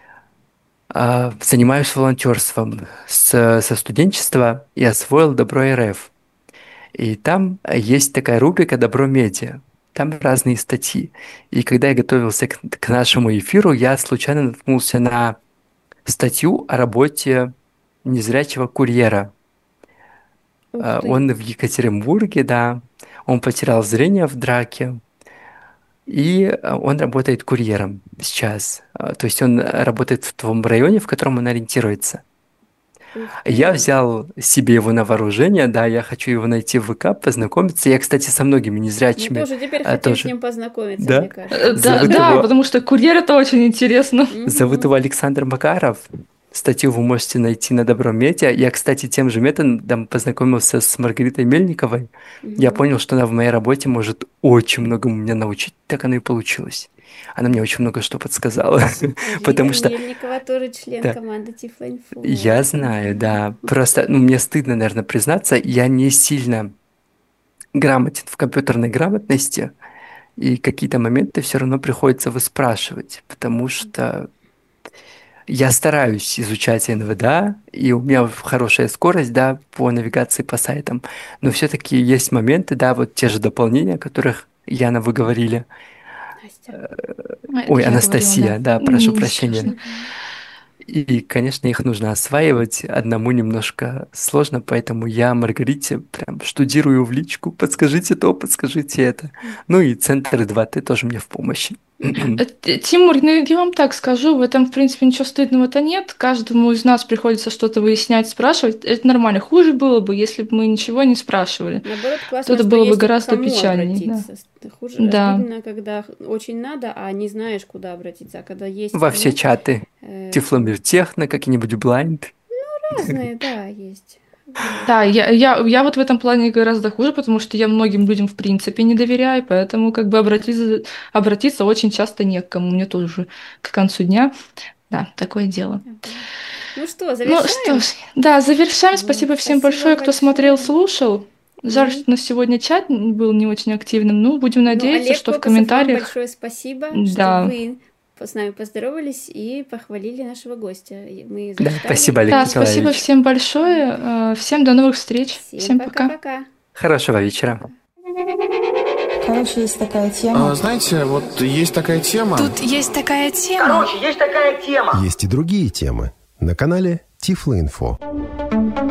а, занимаюсь волонтерством с, со студенчества и освоил Добро эр эф. И там есть такая рубрика «Добро медиа». Там разные статьи. И когда я готовился к, к нашему эфиру, я случайно наткнулся на статью о работе незрячего курьера.
Ух
А,
ты.
Он в Екатеринбурге, да. Он потерял зрение в драке. И а, он работает курьером сейчас. А, То есть он а, работает в том районе, в котором он ориентируется.
Ух
Я
ты.
взял себе его на вооружение, да, я хочу его найти в ВК, познакомиться. Я, кстати, со многими
Мы
незрячими
тоже теперь
а,
хотим с
тоже.
ним познакомиться,
Да?
мне
Э,
кажется.
Да,
Зовут
да,
его,
потому что курьер это очень интересно.
зовут
Мгм.
его Александр Макаров. Статью вы можете найти на Добром Медиа. Я, кстати, тем же методом познакомился с Маргаритой Мельниковой. Я
Мгм.
понял, что она в моей работе может очень многому меня научить. Так оно и получилось. Она мне очень много что подсказала.
А
Потому
Вика
что
Мельникова тоже член
да,
команды Тифлоинфо.
я знаю,
Мгм.
да. Просто, ну, мне стыдно, наверное, признаться, я не сильно грамотен в компьютерной грамотности, и какие-то моменты все равно приходится выспрашивать, потому что я стараюсь изучать эн вэ дэ а, и у меня хорошая скорость, да, по навигации по сайтам, но все-таки есть моменты, да, вот те же дополнения, о которых, Яна, вы говорили.
Настя.
А, это
Ой,
я говорила, да.
Анастасия, да, прошу
Ничего
прощения.
страшного.
Мгм.
И, конечно, их нужно осваивать. Одному немножко сложно, поэтому я Маргарите прям штудирую в личку. Подскажите то, подскажите это. Ну и Центр два Т тоже мне в помощи.
Э, Т- Тимур, ну я вам так скажу, в этом, в принципе, ничего стыдного-то нет. Каждому из нас приходится что-то выяснять, спрашивать. Это нормально. Хуже было бы, если бы мы ничего не спрашивали.
Наоборот,
То
классно,
это
что
было бы
есть к
гораздо
кому
печальней, да.
обратиться. С- Хуже,
Да.
обидно, когда х- очень надо, а не знаешь, куда обратиться. А когда есть
Во все
кому,
чаты.
э,
Тифломир Техно, какие-нибудь Blind.
разные, да, есть. Вот.
Да, я, я, я вот в этом плане гораздо хуже, потому что я многим людям в принципе не доверяю, поэтому как бы обратиться, обратиться очень часто не к кому. Мне тоже уже к концу дня. Да, такое дело.
Ага. Ну что,
Ну
завершаем?
что ж, да, завершаем.
Вот,
Спасибо всем
спасибо
большое, кто смотрел,
большое.
слушал. Жаль,
Мгм.
что на сегодня чат был не очень активным. Ну, будем
Ну,
надеяться,
Олег
что в
Кокосов, вам
комментариях...
большое спасибо, что
Да.
вы по- с нами поздоровались и похвалили нашего гостя. И Мы
Да,
зачитали.
спасибо, Олег
Да, спасибо
Николаевич.
всем большое. э, Всем до новых встреч.
Всем
Всем пока.
пока-пока.
Хорошего вечера.
Короче, есть такая тема.
А, знаете, вот есть такая тема.
Тут есть такая тема.
Короче, есть такая тема.
Есть и другие темы, на канале Тифлоинфо.